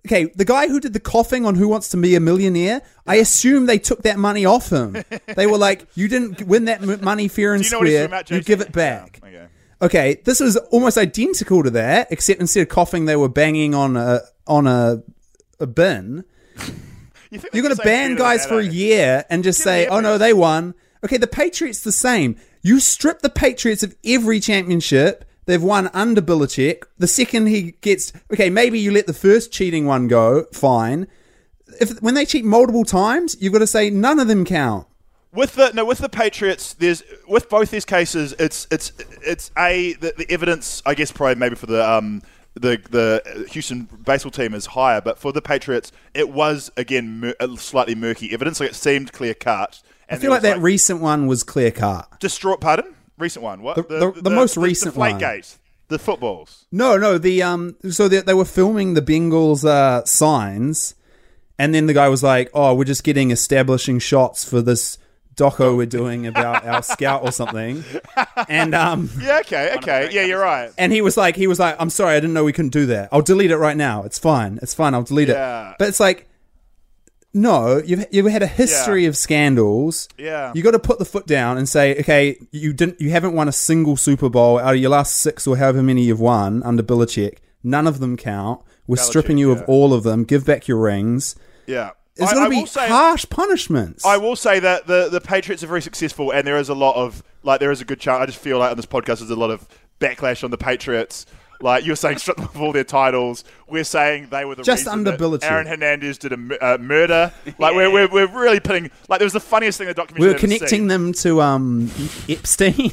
okay, the guy who did the coughing on Who Wants to Be a Millionaire, I assume they took that money off him. They were like, you didn't win that m- money fair and Do you know what he's square, talking about, you Jason? give it back. Yeah, okay. Okay, this was almost identical to that, except instead of coughing, they were banging on a on a, a bin. You think You're going to say ban better guys than for a that, eh? year and just Give say, me oh no, evidence. they won. Okay, the Patriots the same. You strip the Patriots of every championship. They've won under Belichick. The second he gets... Okay, maybe you let the first cheating one go, fine. If When they cheat multiple times, you've got to say none of them count. With the no, with the Patriots, there's with both these cases, it's it's it's a the, the evidence. I guess probably maybe for the um the the Houston baseball team is higher, but for the Patriots, it was again mur- slightly murky evidence. Like it seemed clear cut. I feel like that recent one was clear cut. Destroy. Pardon, recent one. What The- the- the most recent the Deflate one. Gate, the footballs. No, no, the um. So they, they were filming the Bengals uh, signs, and then the guy was like, "Oh, we're just getting establishing shots for this doco we're doing about our scout or something," and um. Yeah. Okay. Okay. Yeah. You're right. And he was like, he was like, I'm sorry, I didn't know we couldn't do that. I'll delete it right now. It's fine. It's fine. I'll delete Yeah. it. But it's like, no, you've you've had a history Yeah. of scandals. Yeah. You got to put the foot down and say, okay, you didn't, you haven't won a single Super Bowl out of your last six or however many you've won under Belichick. None of them count. We're Belichick, stripping you yeah. of all of them. Give back your rings. Yeah. There's I- got I to be will say- harsh punishments. I will say that the, the Patriots are very successful, and there is a lot of like there is a good chance. I just feel like on this podcast there's a lot of backlash on the Patriots. Like you're saying, strip them of all their titles. We're saying they were the Just reason under that Belichick. Aaron Hernandez did a mu- uh, murder. Like we're, we're we're really putting like there was the funniest thing in the documentary. we were I've ever connecting seen. them to um, Epstein.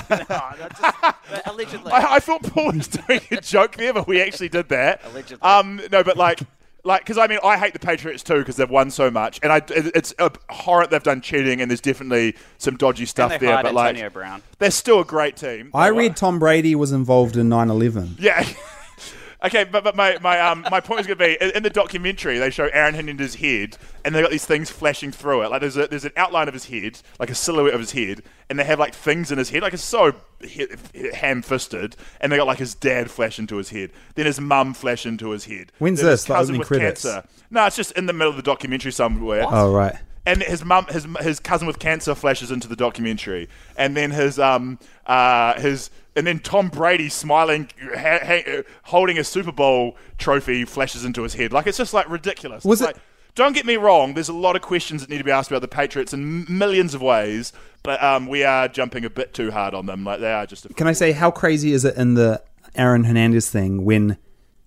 But allegedly. I, I thought Paul was doing a joke there, but we actually did that. Allegedly. Um, no, but like, like, because I mean, I hate the Patriots too because they've won so much, and I, it, it's abhorrent they've done cheating, and there's definitely some dodgy stuff and they there. hired But like, Antonio Brown. they're still a great team. I They read were- Tom Brady was involved in nine eleven. Yeah. Okay, but, but my my um my point was going to be in, in the documentary they show Aaron Hernandez's head and they got these things flashing through it. Like there's a there's an outline of his head, like a silhouette of his head, and they have like things in his head, like it's so he- ham fisted, and they got like his dad flash into his head, then his mum flash into his head. When's then his this, the cousin opening with credits? cancer. No, it's just in the middle of the documentary somewhere. Oh, right. And his mum, his his cousin with cancer flashes into the documentary, and then his um uh his and then Tom Brady smiling, ha- ha- holding a Super Bowl trophy flashes into his head. Like it's just like ridiculous. Was It's it- like, don't get me wrong. There's a lot of questions that need to be asked about the Patriots in m- millions of ways, but um we are jumping a bit too hard on them. Like they are just. A Can I say how crazy is it in the Aaron Hernandez thing when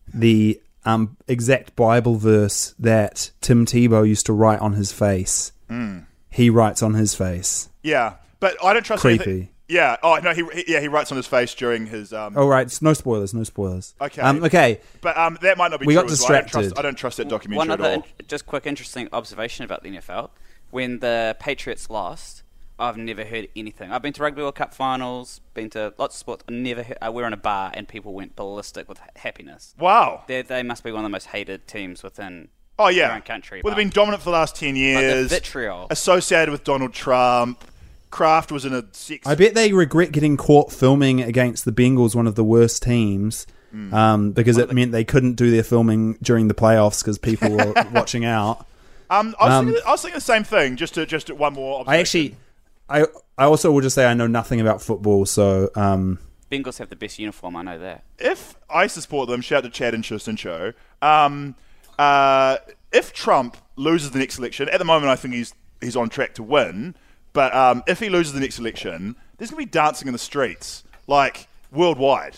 the um, exact Bible verse that Tim Tebow used to write on his face, Mm. he writes on his face? Yeah, but I don't trust Creepy. anything- Yeah. Oh no. He, he yeah he writes on his face during his um. Oh, right. No spoilers. No spoilers. Okay. Um, okay. But um, that might not be We true. got as well. I don't distracted. trust, I don't trust that documentary One at other all. in- just quick interesting observation about the N F L. When the Patriots lost, I've never heard anything. I've been to Rugby World Cup finals, been to lots of sports. I never heard, uh, we were in a bar and people went ballistic with ha- happiness. Wow. They they must be one of the most hated teams within Oh yeah. their own country. Well, but- they've been dominant for the last ten the years. vitriol. Associated with Donald Trump. Kraft was in a sex. I bet they regret getting caught filming against the Bengals, one of the worst teams, Hmm. um, because it meant they couldn't do their filming during the playoffs because people were watching out. Um, I was, Um, thinking, I was thinking the same thing. Just to just one more. I observation. actually, I I also will just say I know nothing about football, so um, Bengals have the best uniform, I know that. if I support them, shout out to Chad and Tristan Show. Um, uh, if Trump loses the next election, at the moment I think he's he's on track to win. But um, if he loses the next election, there's gonna be dancing in the streets, like worldwide.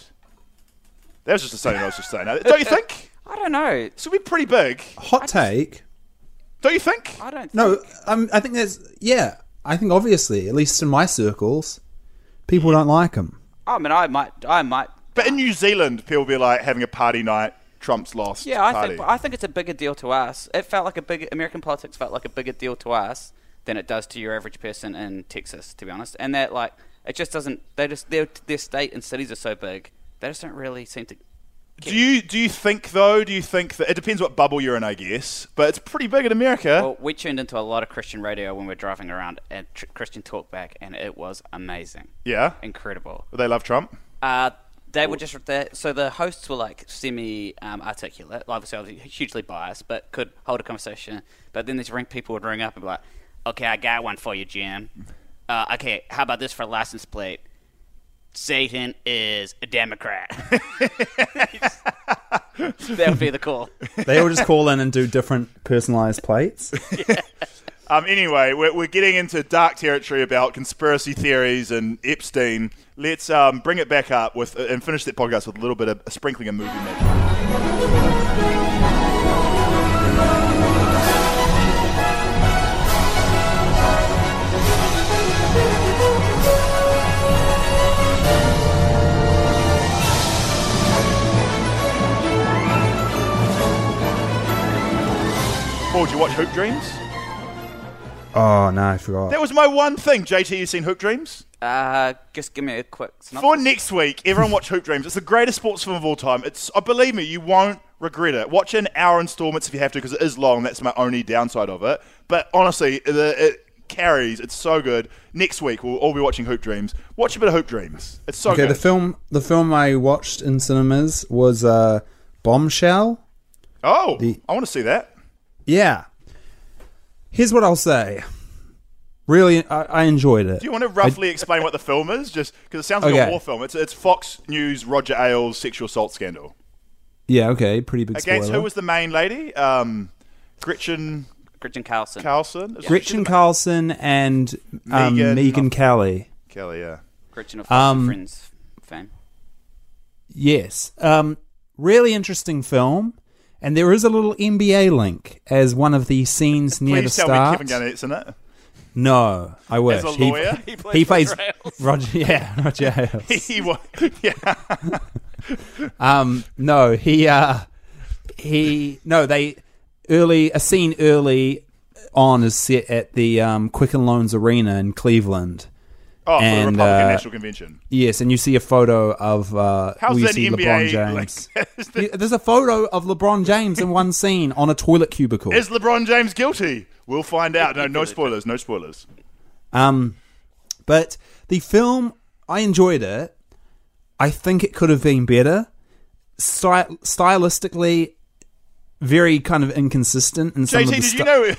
That was just a saying I was just saying. Don't you think? I don't know. This will be pretty big. hot take. Don't you think? I don't No, think. um, I think there's yeah. I think obviously, at least in my circles, people don't like him. I mean, I might, I might. But in New Zealand, people will be like having a party night. Trump's lost. Yeah, I party. think I think it's a bigger deal to us. It felt like a big American politics felt like a bigger deal to us than it does to your average person in Texas, to be honest. And that like it just doesn't. They just their their state and cities are so big. They just don't really seem to. Do you do you think though? Do you think that it depends what bubble you're in, I guess, but it's pretty big in America. Well, we tuned into a lot of Christian radio when we were driving around and tr- Christian Talkback, and it was amazing, yeah, incredible. they love Trump. Uh, They were just they, so the hosts were like semi um, articulate. Obviously, I was hugely biased, but could hold a conversation. But then these ring people would ring up and be like, "Okay, I got one for you, Jim. Uh, okay, how about this for a license plate? Satan is a Democrat." That would be the call. They all just call in and do different personalized plates. Yeah. Um, anyway, we're, we're getting into dark territory about conspiracy theories and Epstein. Let's um, bring it back up with and finish that podcast with a little bit of a sprinkling of movie magic. Paul, did you watch Hoop Dreams? Oh, no, I forgot. That was my one thing. J T, you seen Hoop Dreams? Uh, just give me a quick synopsis. For next week, everyone watch Hoop Dreams. It's the greatest sports film of all time. It's, uh, believe me, you won't regret it. Watch in hour installments if you have to, because it is long. That's my only downside of it. But honestly, the, it carries. It's so good. Next week, we'll all be watching Hoop Dreams. Watch a bit of Hoop Dreams. It's so okay, good. the film, the film I watched in cinemas was uh, Bombshell. Oh, The- I want to see that. Yeah. Here's what I'll say. Really, I, I enjoyed it. Do you want to roughly explain what the film is? Just because it sounds like Okay. a war film. It's it's Fox News Roger Ailes sexual assault scandal. Yeah, okay, pretty big Against spoiler. who was the main lady? Um, Gretchen Gretchen Carlson. Carlson. Is she Gretchen the- Carlson and um, Megan- Megan Kelly. Kelly, yeah. Gretchen of Fox and Um, Friends fame. Yes. Um, really interesting film. And there is a little N B A link as one of the scenes near Please the tell start. me Kevin Garnett's in it. No, I wish. As a He- lawyer? He plays he plays Roger Ailes. Roger. Yeah, Roger Ailes. he was, yeah. Um, no, he, uh, he, no, they, early, a scene early on is set at the um, Quicken Loans Arena in Cleveland. Oh, for the And, Republican uh, National Convention. Yes, and you see a photo of uh, How's where you that see N B A LeBron James. like- is, the- Yeah, There's a photo of LeBron James in one scene on a toilet cubicle. is LeBron James guilty? We'll find out. No, no spoilers. No spoilers. Um, but the film, I enjoyed it. I think it could have been better. Sty- stylistically, very kind of inconsistent in some J T, of the did you stu- know?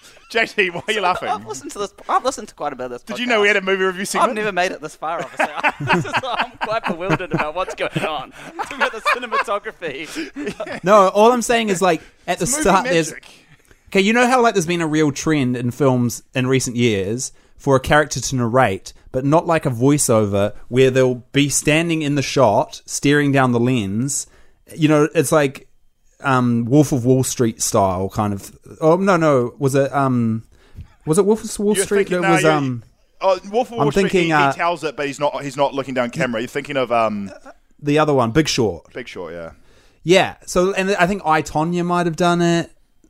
J T, why are you laughing? I've listened to this. I've listened to quite a bit of this. Did you know we had a movie review segment? I've never made it this far, obviously. This is- I'm quite bewildered about what's going on. Talking about the cinematography. No, all I'm saying is like at the Movie start, there's magic. okay. You know how like there's been a real trend in films in recent years for a character to narrate, but not like a voiceover where they'll be standing in the shot, staring down the lens. You know, it's like um, Wolf of Wall Street style kind of. Oh no, no, was it um, was it Wolf of Wall You're Street? thinking- That no, was you're- um, Oh, Wolf of Wall I'm Street, thinking, he, uh, he tells it, but he's not. He's not looking down camera. You're thinking of um, the other one, Big Short. Big Short, yeah. Yeah. So, and I think I, Tonya might have done it.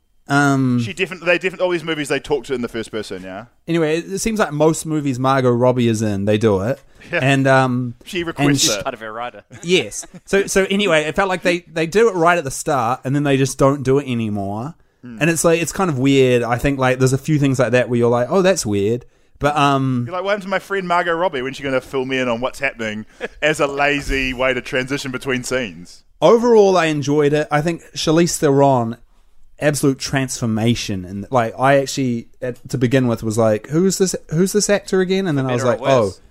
Um, She definitely. They definitely. All these movies, they talk to it in the first person. Yeah. anyway, it, it seems like most movies Margot Robbie is in, they do it, Yeah. and um, She and requests sh- it. Part of her rider. Yes. So so anyway, it felt like they, they do it right at the start and then they just don't do it anymore. Hmm. And it's like it's kind of weird. I think like there's a few things like that where you're like, oh, that's weird. But um, You're like, what happened to my friend Margot Robbie? When's she going to fill me in on what's happening as a lazy way to transition between scenes? overall, I enjoyed it. I think Charlize Theron, absolute transformation, and like I actually at, to begin with was like, who's this? Who's this actor again? And then I was better like, or oh, worse?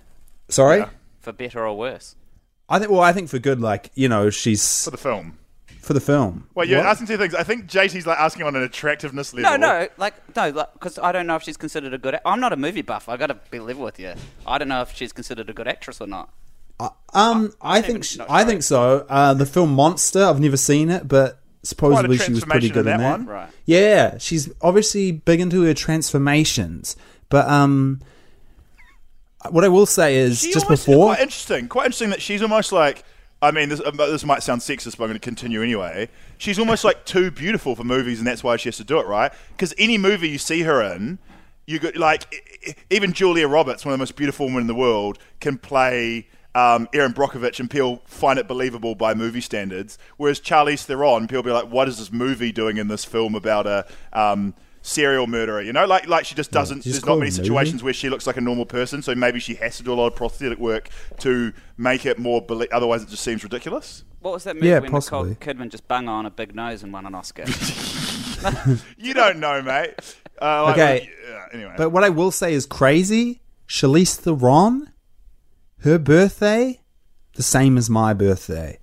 sorry. Yeah. For better or worse. I think well, I think for good, like you know, she's For the film. for the film. Wait, you're What? asking two things. I think J T's like asking on an attractiveness No, level. no, like no, because I don't know if she's considered a good. A- I'm not a movie buff. I got to be live with you. I don't know if she's considered a good actress or not. Um, I I'm think even sh- not I sure. think so. Uh, the film Monster, I've never seen it, but supposedly she was pretty transformation good in in that that. one. Right. Yeah, she's obviously big into her transformations. But um, what I will say is, She just almost- before, Quite interesting. Quite interesting that she's almost like. I mean, this, uh, this might sound sexist, but I'm going to continue anyway. She's almost like too beautiful for movies, and that's why she has to do it, right? Because any movie you see her in, you got like e- e- even Julia Roberts, one of the most beautiful women in the world, can play um, Erin Brockovich, and people find it believable by movie standards. Whereas Charlize Theron, people be like, "What is this movie doing in this film about a um, serial murderer, you know, like like she just doesn't. you just there's call not many it a situations movie? where she looks like a normal person, so maybe she has to do a lot of prosthetic work to make it more. Belie- otherwise, it just seems ridiculous. What was that movie Yeah, when possibly. Nicole Kidman just bung on a big nose and won an Oscar? You don't know, mate. Uh, like, Okay. uh, anyway, But what I will say is crazy. Charlize Theron, her birthday, the same as my birthday.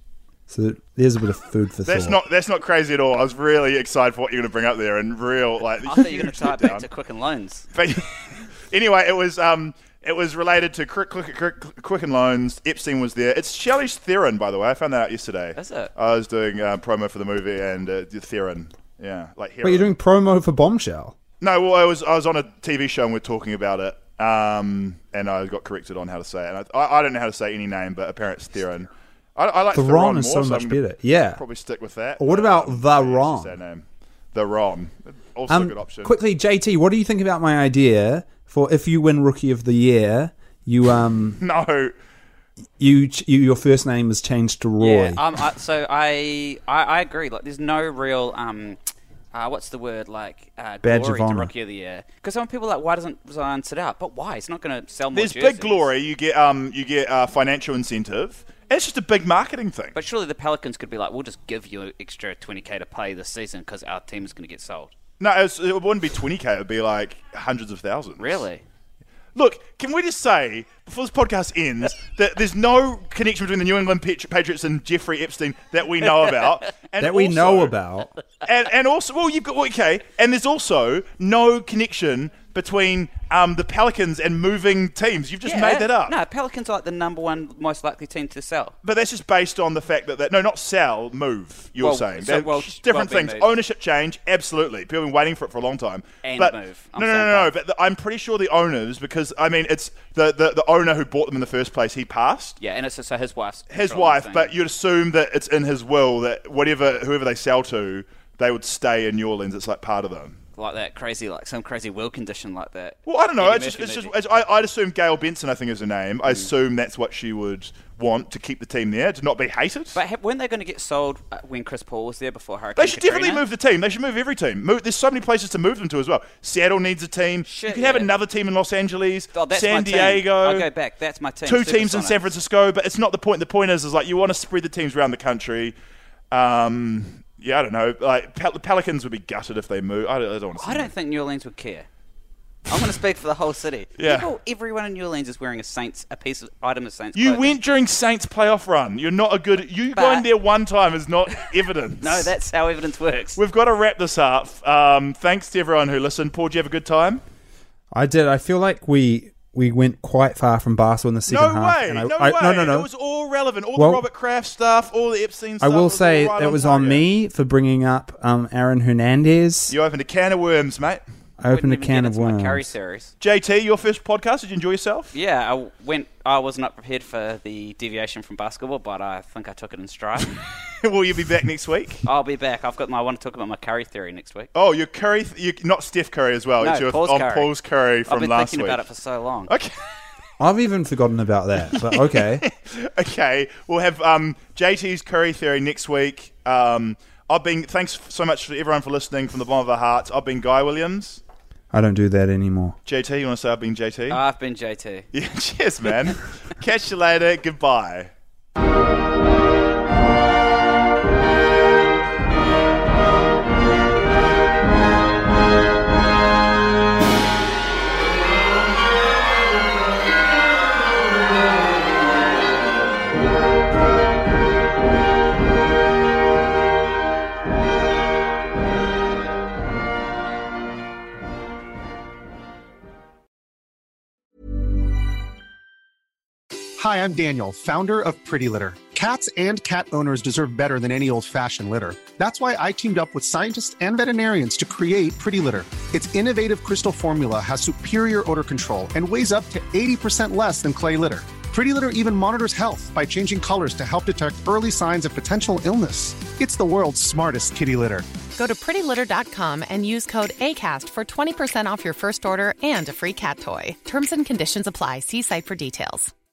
So there's a bit of food for that's thought. not that's not crazy at all. I was really excited for what you're going to bring up there, and real like. I thought you were going to tie it back down. to Quicken Loans. But anyway, it was um, it was related to Quick, Quick, Quick, Quicken Loans. Epstein was there. It's Charlize Theron, by the way. I found that out yesterday. Is it? I was doing uh, promo for the movie, and uh, Theron, yeah, like. But you're doing promo for Bombshell. No, well, I was I was on a T V show and we we're talking about it, um, and I got corrected on how to say it. And I, I, I don't know how to say any name, but apparently it's Theron. I, I like Theron Theron is more, so much I'm gonna better. Yeah. probably stick with that. Or what but, about um, The yeah, it's Ron? just that name, The Ron, also Um, a good option. quickly, J T, what do you think about my idea for if you win Rookie of the Year, you um No, you, ch- you your first name is changed to Roy. Yeah, um, I, so I, I I agree. Like, there's no real um, uh, what's the word like uh, Badge glory of to honour. Rookie of the Year? Because some people are like, why doesn't Zion sit out? But why? He's not going to sell more. there's jerseys. big glory. You get um, you get uh, financial incentive. And it's just a big marketing thing. But surely the Pelicans could be like, we'll just give you an extra twenty k to play this season because our team is going to get sold. No, it, was, it wouldn't be twenty k. It would be like hundreds of thousands. Really? Look, can we just say, before this podcast ends, that there's no connection between the New England Patri- Patriots and Jeffrey Epstein that we know about. And that we also- know about. And, and also, well, you've got, okay, and there's also no connection between um, the Pelicans and moving teams. You've just Yeah. made that up. No, Pelicans are like the number one most likely team to sell. But that's just based on the fact that, that no, not sell, move, you're Well, saying. so, They're well, different well, be things. moved. Ownership change, absolutely. People have been waiting for it for a long time. And but, move. No, I'm no, no, saying no, no. both. But the, I'm pretty sure the owners, because, I mean, it's the, the, the owner who bought them in the first place, he passed. Yeah, and it's so his wife's His controlling wife, the thing. but you'd assume that it's in his will that whatever, whoever they sell to, they would stay in New Orleans. It's like part of them. like that crazy, like some crazy will condition like that. Well, I don't know. Eddie It's just, Murphy it's just. movie. It's, I, I'd assume Gail Benson, I think, is her name. I assume that's what she would want to keep the team there, to not be hated. But ha- weren't they going to get sold uh, when Chris Paul was there before Hurricane They should definitely Katrina? move the team. They should move every team. Move, there's so many places to move them to as well. Seattle needs a team. Shit, you can have yeah. another team in Los Angeles, Oh, that's San my team. Diego. I'll go back. That's my team. Two teams in Supersonics. San Francisco, but it's not the point. The point is, is like you want to spread the teams around the country. Um, yeah, I don't know. Like Pel- the Pelicans would be gutted if they move. I don't, I don't want to. I don't think New Orleans would care. I'm going to speak for the whole city. Yeah. People, everyone in New Orleans is wearing a Saints, a piece of item of Saints. You clothing. went during Saints playoff run. You're not a good. You But- going there one time is not evidence. No, that's how evidence works. We've got to wrap this up. Um, thanks to everyone who listened. Paul, did you have a good time? I did. I feel like we we went quite far from Barca in the second No half. way. and I, no I, way. No, no, no. It was all relevant. All Well, the Robert Kraft stuff, all the Epstein I stuff. will was say all right that was on target. me for bringing up um, Aaron Hernandez. You opened a can of worms, mate. I opened a Wouldn't even can get of into my worms. Curry series. J T, your first podcast. Did you enjoy yourself? Yeah, I went. I was not prepared for the deviation from basketball, but I think I took it in stride. Will you be back next week? I'll be back. I've got my. I want to talk about my Curry theory next week. Oh, your Curry, you not Steph Curry as well. No, it's your, Paul's on Curry. Paul's Curry from I've been last thinking week. about it for so long. Okay. I've even forgotten about that, but okay. Okay, we'll have um, J T's Curry Theory next week. Um, I've been. Thanks so much for everyone for listening from the bottom of our hearts. I've been Guy Williams. I don't do that anymore. J T, you want to say I've been J T? I've been J T. Yeah, cheers, man. Catch you later. Goodbye. Hi, I'm Daniel, founder of Pretty Litter. Cats and cat owners deserve better than any old-fashioned litter. That's why I teamed up with scientists and veterinarians to create Pretty Litter. Its innovative crystal formula has superior odor control and weighs up to eighty percent less than clay litter. Pretty Litter even monitors health by changing colors to help detect early signs of potential illness. It's the world's smartest kitty litter. Go to pretty litter dot com and use code ACAST for twenty percent off your first order and a free cat toy. Terms and conditions apply. See site for details.